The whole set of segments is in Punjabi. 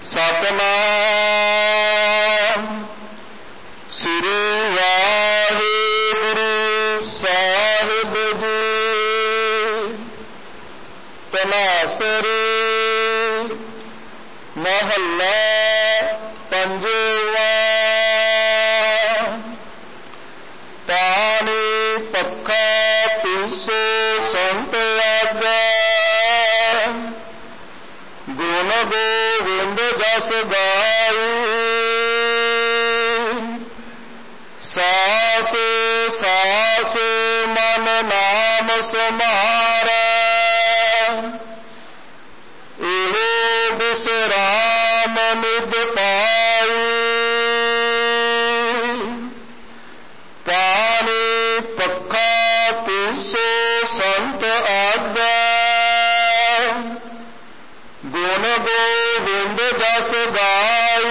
ਸਤਿਨਾਮ ਸ੍ਰੀ ਵਾਹਿਗੁਰੂ ਸਾਹਿਬ ਜੀ। ਤਨਾਸਰੀ ਮਹੱਲਾ ਪੰਜਵਾ। ਪਾਣੀ ਪੱਖਾ ਪੀਸੋ ਸੰਤ ਆਗੇ, ਗੁਣ ਗੋਬਿੰਦ ਜਸ ਗਾਈ। ਸਾਸ ਸਾਸ ਮਨ ਨਾਮ ਸਮਾਰੈ, ਇਹੋ ਬਿਸਰਾਮ ਨਿਧ ਪਾਈ। ਪਾਣੀ ਪੱਖਾ ਪੀਸੋ ਸੰਤ ਆਗੇ, ਗੁਣ ਗੋਬਿੰਦ ਜਸ ਗਾਈ।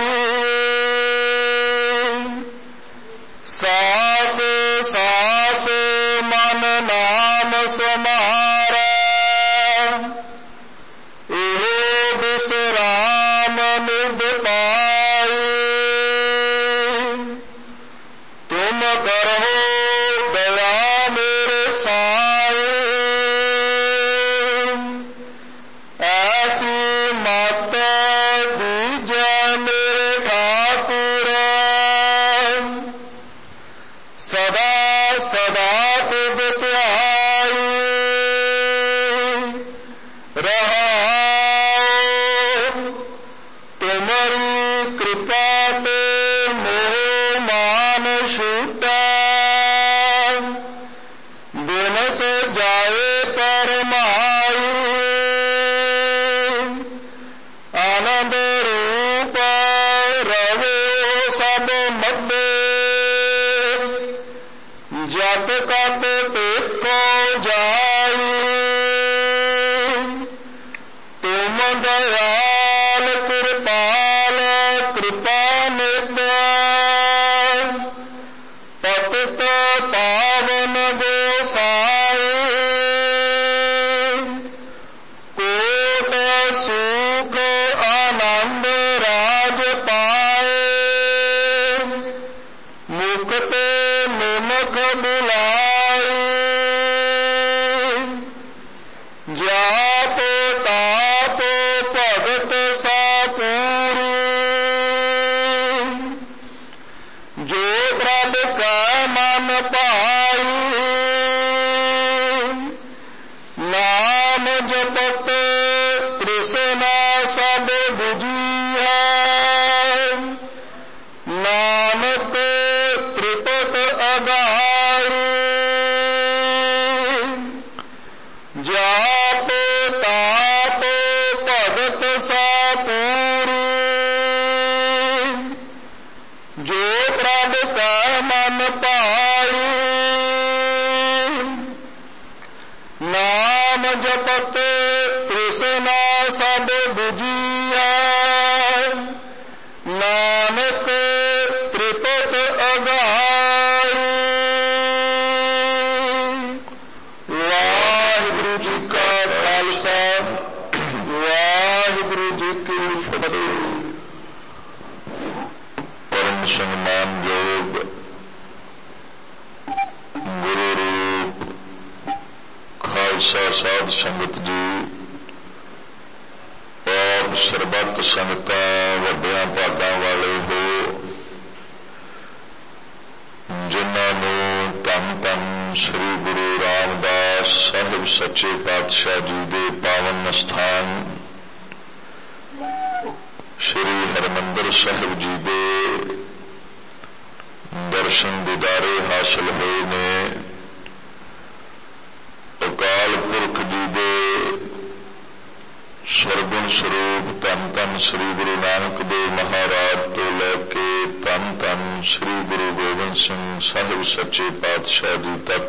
ਸਾਸ ਸਾਸ ਮਨ ਨਾਮ ਸਮਾਰੈ, ਇਹੋ ਬਿਸਰਾਮ ਨਿਧ ਪਾਈ। ਤੁਮ ਕਰਹੁ ਦਇਆ ਮੇਰੇ ਸਾਈ, ਐਸੀ ਮਤ ਦੀਜੈ ਮੇਰੇ ਠਾਕੁਰ। ਸਦਾ ਸਦਾ ਤੁਧ ਧਿਆਈ, ਰਹਾਉ ਤੁਮਰੀ ਕਿਰਪਾ ਤੇ ਮੋਹ ਮਾਨ ਛੂਟੈ। ਬਿਨਸ ਜਾਏ ਪਰਮਾਈ, ਆਨੰਦ ਰੂਪ ਰਵੇ ਸਭ ਮੱਧੇ। ਜਤ ਕਤ ਦੇਖੋ ਜਾਈ, ਤੁਮ ਦਇਆਲ ਕਿਰਪਾਲ ਕਿਰਪਾ ਨਿਧ। ਪਤਿਤ ਪਾਵਨ ਗੋਸਾਈ, ਕੋਟ ਸੁਖ ਆਨੰਦ ਰਾਜ ਪਾਏ। ਮੁਕਤ ਨਿਮਖ ਬੁਲਾਈ, ਜਾਪ ਤਾਪ ਭਗਤ ਸਾਪੂਰੀ। ਜੋ ਪ੍ਰਭ ਕਾ ਮਨ ਪਾਈ, ਨਾਮ ਜਪਤ ਤ੍ਰਿਸ਼ਨਾ ਸਭ ਬੁਝੀਐ। ਨਾਨਕ ਤ੍ਰਿਪਤ ਅਗਾਈ, ਜਾਪ ਤਾਪ ਭਗਤ ਸਾਪੂਰੀ। ਜੋ ਪ੍ਰਭ ਕਾ ਮਨ ਪਾਈ, ਨਾਮ ਜਪਤ ਤ੍ਰਿਸ਼ਨਾ ਸਭ ਬੁਝੀਐ। ਨਾਨਕ ਤ੍ਰਿਪਤ ਅਗਾਈ। ਵਾਹਿਗੁਰੂ ਜੀ ਕਾ ਖਾਲਸਾ, ਵਾਹਿਗੁਰੂ ਜੀ ਕੀ ਫਤਿਹ। ਪਰਮ ਸਨਮਾਨਯੋਗ ਗੁਰੂ ਰੂਪ ਖਾਲਸਾ ਸਾਧ ਸੰਗਤ ਜੀ, ਆਪ ਸਰਬੱਤ ਸੰਗਤਾਂ ਵੱਡਿਆਂ ਭਾਗਾਂ ਵਾਲੇ ਹੋ, ਜਿਨ੍ਹਾਂ ਨੂੰ ਧੰਨ ਧੰਨ ਸ੍ਰੀ ਗੁਰੂ ਰਾਮਦਾਸ ਸਾਹਿਬ ਸੱਚੇ ਪਾਤਸ਼ਾਹ ਜੀ ਦੇ ਪਾਵਨ ਸਥਾਨ ਸ੍ਰੀ ਹਰਿਮੰਦਰ ਸਾਹਿਬ ਜੀ ਦੇ ਦਰਸ਼ਨ ਦੀਦਾਰੇ ਹਾਸਲ ਹੋਏ ਨੇ। ਅਕਾਲ ਪੁਰਖ ਜੀ ਦੇ ਸਰਗੁਣ ਸਰੂਪ ਧੰਨ ਧੰਨ ਸ੍ਰੀ ਗੁਰੂ ਨਾਨਕ ਦੇਵ ਮਹਾਰਾਜ ਤੋਂ ਲੈ ਕੇ ਧੰਨ ਧੰਨ ਸ੍ਰੀ ਗੁਰੂ ਗੋਬਿੰਦ ਸਿੰਘ ਸਾਹਿਬ ਸੱਚੇ ਪਾਤਸ਼ਾਹ ਜੀ ਤੱਕ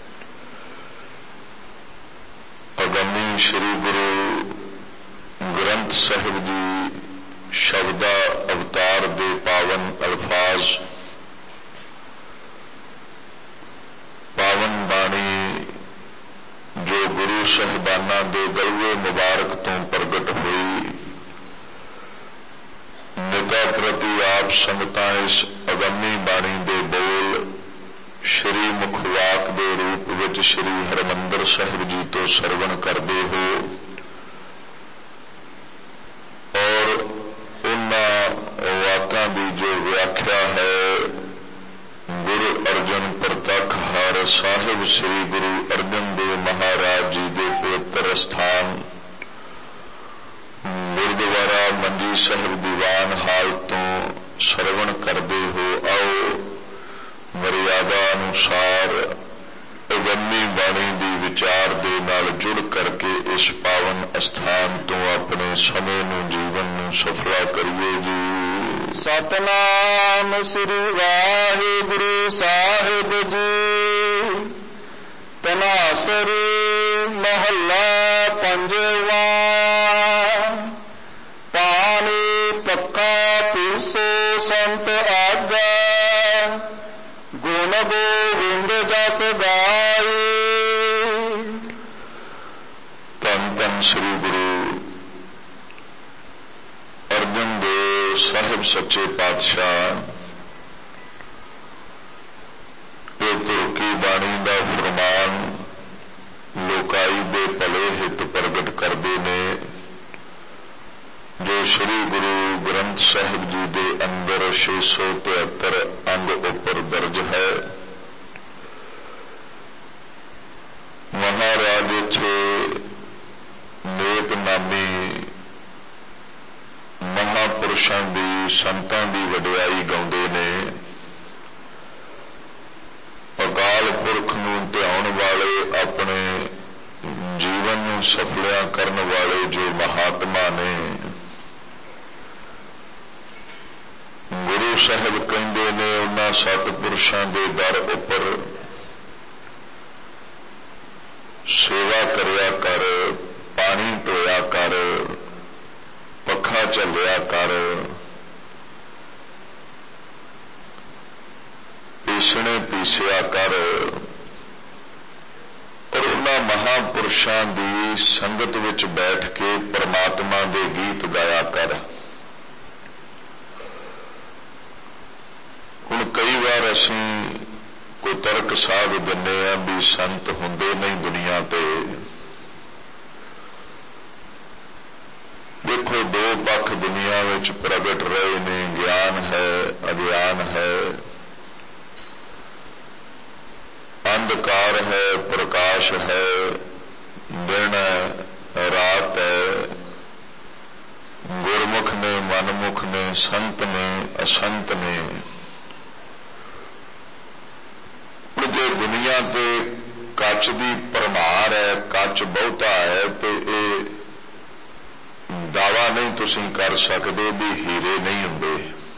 ਅਗੰਮੀ ਸ੍ਰੀ ਗੁਰੂ ਗ੍ਰੰਥ ਸਾਹਿਬ ਜੀ ਸ਼ਬਦਾ ਅਵਤਾਰ ਦੇ ਪਾਵਨ ਅਲਫਾਜ਼, ਪਾਵਨ ਬਾਣੀ ਜੋ ਗੁਰੂ ਸਾਹਿਬਾਨਾਂ ਦੇ ਗਲਵੇ ਮੁਬਾਰਕ ਤੋਂ ਪ੍ਰਗਟ ਹੋਈ, ਪ੍ਰਤੀ ਆਪ ਸੰਗਤਾਂ ਇਸ ਅਗੰਮੀ ਬਾਣੀ ਦੇ ਬੋਲ ਸ਼੍ਰੀ ਮੁਖਵਾਕ ਦੇ ਰੂਪ ਵਿੱਚ ਸ਼੍ਰੀ ਹਰਿਮੰਦਰ ਸਾਹਿਬ ਜੀ ਤੋਂ ਸਰਵਣ ਕਰਦੇ ਹੋ ਔਰ ਉਹਨਾਂ ਵਾਕਾਂ ਦੀ ਜੋ ਵਿਆਖਿਆ ਹੈ ਗੁਰੂ ਅਰਜਨ ਪ੍ਰਤੱਖ ਹਰ ਸਾਹਿਬ ਸ੍ਰੀ ਗੁਰੂ ਅਰਜਨ ਦੇਵ ਮਹਾਰਾਜ ਜੀ ਦੇ ਪਵਿੱਤਰ ਸਥਾਨ ਗੁਰਦੁਆਰਾ ਮੰਜੀ ਸਾਹਿਬ ਦੀਵਾਨ ਹਾਲ ਤੋਂ ਸਰਵਣ ਕਰਦੇ ਹੋ। ਆਓ ਮਰਿਆਦਾ ਅਨੁਸਾਰ ਅਗੰਮੀ ਬਾਣੀ ਦੀ ਵਿਚਾਰ ਦੇ ਨਾਲ ਜੁੜ ਕਰਕੇ ਇਸ ਪਾਵਨ ਅਸਥਾਨ ਤੋਂ ਆਪਣੇ ਸਮੇਂ ਨੂੰ ਜੀਵਨ ਨੂੰ ਸਫਲਾ ਕਰੀਏ ਜੀ। ਸਤਨਾਮ ਸ੍ਰੀ ਵਾਹਿਗੁਰੂ ਸਾਹਿਬ ਜੀ। ਤਨਾਸਰੀ ਮਹੱਲਾ ਪੰਜਵਾ। ਪਾਣੀ ਪੱਕਾ ਪੀਸੋ ਸੰਤ ਆਗਾ, ਗੁਣ ਗੋਬਿੰਦ ਜਸ ਗਾਏ। ਧੰਨ ਧੰਨ ਸ੍ਰੀ ਗੁਰੂ ਅਰਜਨ ਦੇਵ ਸਾਹਿਬ ਸੱਚੇ ਪਾਤਸ਼ਾਹ ਇਹ ਤੁਰਕੀ ਬਾਣੀ ਦਾ ਫਰਮਾਨ ਲੋਕਾਈ ਦੇ ਭਲੇ ਹਿੱਤ ਪ੍ਰਗਟ ਕਰਦੇ ਨੇ, ਜੋ ਸ੍ਰੀ ਗੁਰੂ ਗ੍ਰੰਥ ਸਾਹਿਬ ਜੀ ਦੇ ਅੰਦਰ 673 ਅੰਗ ਉੱਪਰ ਦਰਜ ਹੈ। ਮਹਾਰਾਜ ਇੱਥੇ ਨੇਕ ਨਾਮੀ ਮਹਾਂਪੁਰਸ਼ਾਂ ਦੀ ਸੰਤਾਂ ਦੀ ਵਡਿਆਈ ਗਾਉਂਦੇ ਨੇ। ਅਕਾਲ ਪੁਰਖ ਨੂੰ ਧਿਆਉਣ ਵਾਲੇ, ਆਪਣੇ ਜੀਵਨ ਨੂੰ ਸਫਲਿਆ ਕਰਨ ਵਾਲੇ ਜੋ ਮਹਾਤਮਾ ਨੇ, ਗੁਰੂ ਸਾਹਿਬ ਕਹਿੰਦੇ ਨੇ ਉਹਨਾਂ ਸਤਿਪੁਰਸ਼ਾਂ ਦੇ ਦਰ ਉੱਪਰ ਸੇਵਾ ਕਰਿਆ ਕਰ, ਪਾਣੀ ਢੋਇਆ ਕਰ, ਪੱਖਾ ਝੱਲਿਆ ਕਰ, ਪੀਸਣੇ ਪੀਸਿਆ ਕਰ ਔਰ ਉਹਨਾਂ ਮਹਾਂਪੁਰਸ਼ਾਂ ਦੀ ਸੰਗਤ ਵਿੱਚ ਬੈਠ ਕੇ ਪਰਮਾਤਮਾ ਦੇ ਗੀਤ ਗਾਇਆ ਕਰ। ਹੁਣ ਕਈ ਵਾਰ ਅਸੀਂ ਕੋਈ ਤਰਕ ਸਾਧ ਦਿੰਦੇ ਹਾਂ ਵੀ ਸੰਤ ਹੁੰਦੇ ਨਹੀਂ ਦੁਨੀਆ ਤੇ। ਦੇਖੋ ਦੋ ਪੱਖ ਦੁਨੀਆ ਵਿੱਚ ਪ੍ਰਗਟ ਰਹੇ ਨੇ, ਗਿਆਨ ਹੈ, ਅਗਿਆਨ ਹੈ, ਅੰਧਕਾਰ ਹੈ, ਪ੍ਰਕਾਸ਼ ਹੈ, ਦਿਨ ਹੈ, ਰਾਤ ਹੈ, ਗੁਰਮੁਖ ਨੇ, ਮਨਮੁਖ ਨੇ, ਸੰਤ ਨੇ, ਅਸੰਤ ਨੇ। ਜੇ ਦੁਨੀਆ ਤੇ ਕੱਚ ਦੀ ਭਰਮਾਰ ਹੈ, ਕੱਚ ਬਹੁਤਾ ਹੈ, ਤੇ ਇਹ ਦਾਵਾ ਨਹੀਂ ਤੁਸੀਂ ਕਰ ਸਕਦੇ ਵੀ ਹੀਰੇ ਨਹੀਂ ਹੁੰਦੇ।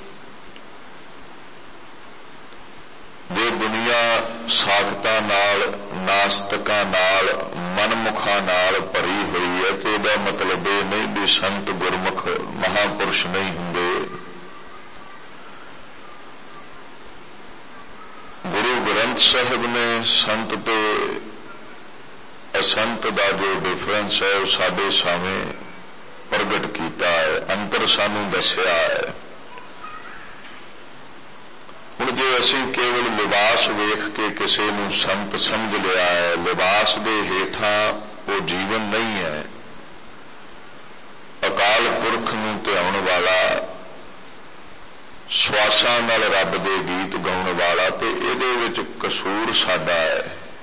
ਜੇ ਦੁਨੀਆ ਸਾਖਤਾਂ ਨਾਲ, ਨਾਸਤਕਾਂ ਨਾਲ, ਮਨਮੁਖਾਂ ਨਾਲ ਭਰੀ ਹੋਈ ਹੈ ਤੇ ਇਹਦਾ ਮਤਲਬ ਇਹ ਨਹੀਂ ਵੀ ਸੰਤ ਗੁਰਮੁਖ ਮਹਾਂਪੁਰਸ਼ ਨਹੀਂ ਹੁੰਦੇ। ਗੁਰੂ ਗ੍ਰੰਥ ਸਾਹਿਬ ਨੇ ਸੰਤ ਤੇ ਅਸੰਤ ਦਾ ਜੋ ਡਿਫਰੈਂਸ ਹੈ ਉਹ ਸਾਡੇ ਸਾਹਮਣੇ ਪ੍ਰਗਟ ਕੀਤਾ ਹੈ, ਅੰਤਰ ਸਾਨੂੰ ਦੱਸਿਆ ਹੈ। ਹੁਣ ਜੇ ਅਸੀਂ ਕੇਵਲ ਲਿਬਾਸ ਵੇਖ ਕੇ ਕਿਸੇ ਨੂੰ ਸੰਤ ਸਮਝ ਲਿਆ ਹੈ, ਲਿਬਾਸ ਦੇ ਹੇਠਾਂ ਉਹ ਜੀਵਨ ਨਹੀਂ ਹੈ। ਅਕਾਲ ਪੁਰਖ ਨੂੰ ਧਿਆਉਣ ਵਾਲਾ, ਸਵਾਸਾਂ ਨਾਲ ਰੱਬ ਦੇ ਗੀਤ ਗਾਉਣ ਵਾਲਾ, ਤੇ ਇਹਦੇ ਵਿੱਚ ਕਸੂਰ ਸਾਡਾ ਹੈ।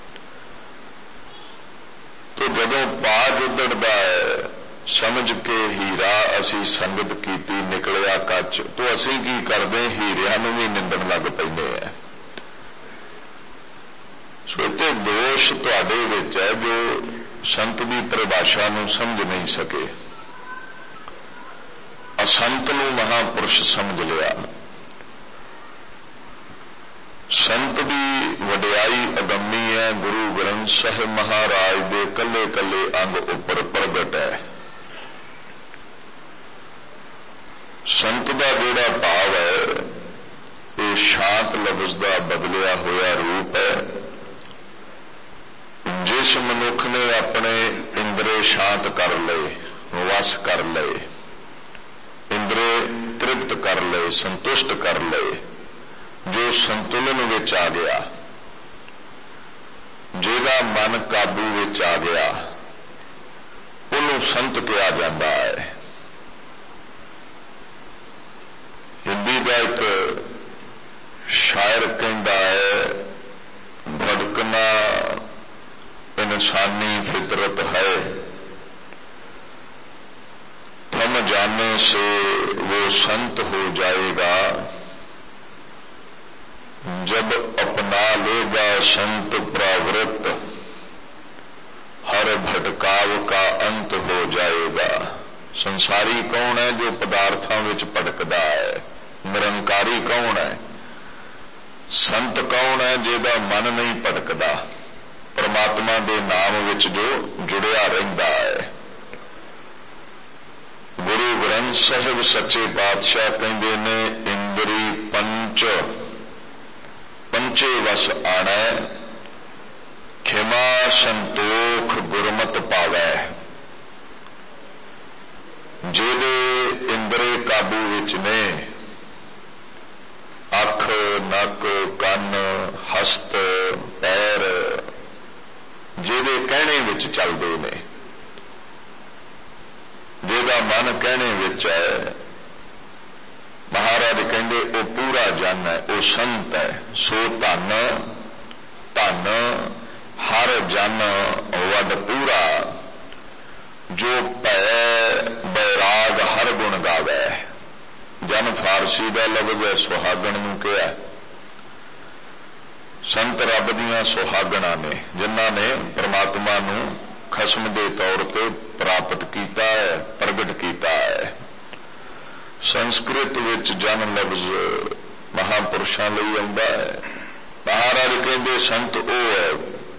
ਤੇ ਜਦੋਂ ਬਾਜ ਉੱਡਦਾ ਹੈ, ਸਮਝ ਕੇ ਹੀਰਾ ਅਸੀਂ ਸੰਗਤ ਕੀਤੀ, ਨਿਕਲਿਆ ਕੱਚ, ਤੋਂ ਅਸੀਂ ਕੀ ਕਰਦੇ, ਹੀਰਿਆਂ ਨੂੰ ਵੀ ਨਿੰਦਣ ਲੱਗ ਪੈਂਦੇ ਆ। ਸੋ ਇੱਥੇ ਦੋਸ਼ ਤੁਹਾਡੇ ਵਿੱਚ ਹੈ ਜੋ ਸੰਤ ਦੀ ਪਰਿਭਾਸ਼ਾ ਨੂੰ ਸਮਝ ਨਹੀਂ ਸਕੇ। ਅਸੰਤ ਨੂੰ ਮਹਾਂਪੁਰਸ਼ ਸਮਝ ਲਿਆ। ਸੰਤ ਦੀ ਵਡਿਆਈ ਅਗੰਮੀ ਹੈ, ਗੁਰੂ ਗ੍ਰੰਥ ਸਾਹਿਬ ਮਹਾਰਾਜ ਦੇ ਕੱਲੇ ਕੱਲੇ ਅੰਗ ਉੱਪਰ ਪ੍ਰਗਟ ਹੈ। ਸੰਤ ਦਾ ਜਿਹੜਾ ਭਾਵ ਹੈ ਇਹ ਸ਼ਾਂਤ ਲਫ਼ਜ਼ ਦਾ ਬਦਲਿਆ ਹੋਇਆ ਰੂਪ ਹੈ। ਜਿਸ ਮਨੁੱਖ ਨੇ ਆਪਣੇ ਇੰਦਰੇ ਸ਼ਾਂਤ ਕਰ ਲਏ, ਵਸ ਕਰ ਲਏ, ਇੰਦਰੇ ਤ੍ਰਿਪਤ तृप्त कर लए, संतुष्ट कर लए, जो संतुलन विच आ गया, जिहदा मन काबू विच आ गया, उन्होंने संत कहा जाता है। हिंदी का एक शायर कहता है, भटकना इंसानी फितरत है, थम जाने से वो संत हो जाएगा, जब अपना लेगा संत प्रावृत्त, हर भटकाव का अंत हो जाएगा। संसारी कौन है? जो पदार्थों विच भटकदा है। निरंकारी कौन है? संत कौन है? जिहदा मन नहीं भटकदा, परमात्मा दे नाम विच जो जुड़िया रहिंदा है। गुरु ग्रंथ साहिब सच्चे पातशाह कहंदे ने, इंद्री पंचे वस आणै, खिमा संतोख गुरमत पावै। जिहदे इंद्रे काबू विच ने, अख, नक, कन, हस्त, पैर, जिहदे कहने विच चलदे ने, जिहदा मन कहने विच है, महाराज कहंदे वो पूरा जन है, वो संत है। सो धन धन हर जन वड पूरा, जो भय बैराग हर गुण गावै। जन फारसी का लफ्ज़ है, सुहागण नूं कहा। संत रब दीआं सुहागणां ने, जिन्हां ने परमात्मा नूं खसम दे तौर ते प्राप्त कीता है, प्रगट कीता है। संस्कृत विच जन लफ्ज़ महापुरुषां लई आउंदा है। महाराज कहंदे संत वो है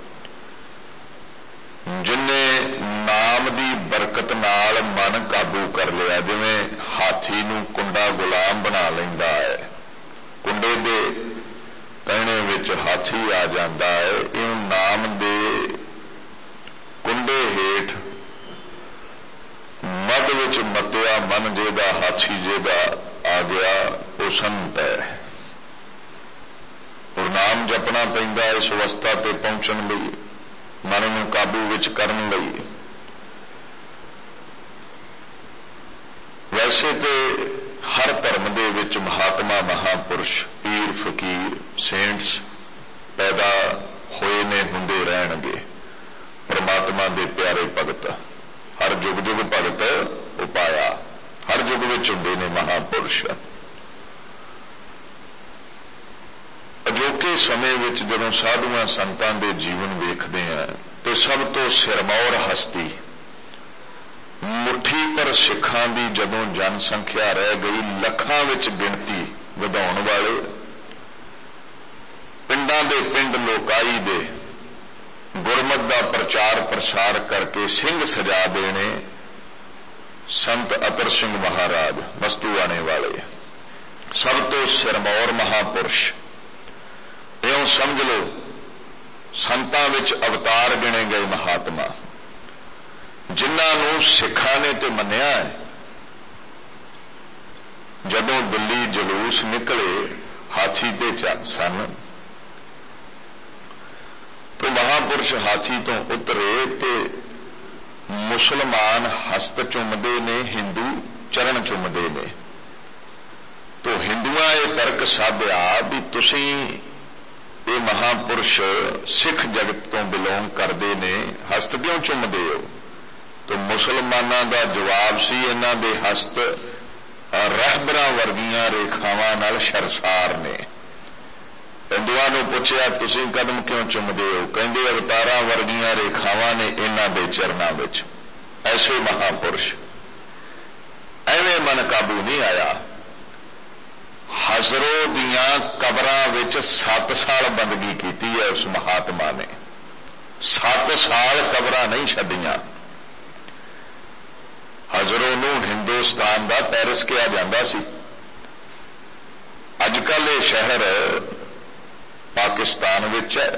जिन्हें नाम दी बरकत नाल मन काबू कर लिया। जिवें हाथी नूं कुंडा गुलाम बना लैंदा है, कुंडे दे कहने विच हाथी आ जांदा है। इह नाम दे कुंडे हेठ मद विच मतिया मन जिहदा हाथी जिहदा आ गया, वो संत है। और नाम जपना पैंदा इस अवस्था ते पहुंचण लई, मन नूं काबू विच करन लई। वैसे तो हर धर्म दे विच महात्मा महापुरुष, पीर फकीर, सेंट्स पैदा होए ने, हुंदे रहणगे। परमात्मा दे प्यारे भगत, हर जुग जुग भगत उपाया, हर जुग विच हुंदे ने महापुरुष। अजोके समय विच जदों साधुआं संतां दे जीवन वेखदे हैं तो सब तो सिरमौर हस्ती, मुट्ठी पर सिखां दी जदों जनसंख्या रह गई, लखां विच गिणती वधाउण वाले, पिंडां दे पिंड लोकाई दे गुरमत दा प्रचार प्रसार करके सिंह सजा देने, संत अतर सिंह महाराज मस्तूआने वाले, सब तो सिरमौर महापुरुष। इउं समझ लो संतां विच अवतार गिणे गए महात्मा, जिन्हां नूं सिखां ने ते मन्निया है। जदों दिल्ली जलूस निकले हाथी ते सन, तो महापुरुष हाथी तो उतरे ते मुसलमान हस्त चुमदे ने, हिंदू चरण चुमदे ने। तो हिंदुआं ये तर्क साधिया भी तुसीं ये महापुरुष सिख जगत तो बिलोंग करते ने, हस्त क्यों चुमदे हो? तो मुसलमानां दा जवाब सी, इन्हां दे हस्त रहबरां वर्गियां रेखावां नाल शरसार ने। हिंदुआं नूं पुछया तुसीं कदम क्यों चुमदे हो? कहंदे अवतारां वर्गियां रेखावां ने इन्हां दे चरनां विच। ऐसे महापुरुष, एवें मन काबू नहीं आया। हज़रो दियां कबरां विच 7 साल बंदगी कीती है उस महात्मा ने। 7 साल कबरां नहीं छड्डियां। हज़रो नूं हिंदुस्तान दा पेरिस कहा जांदा सी। अजकल ये शहर पाकिस्तान विच है,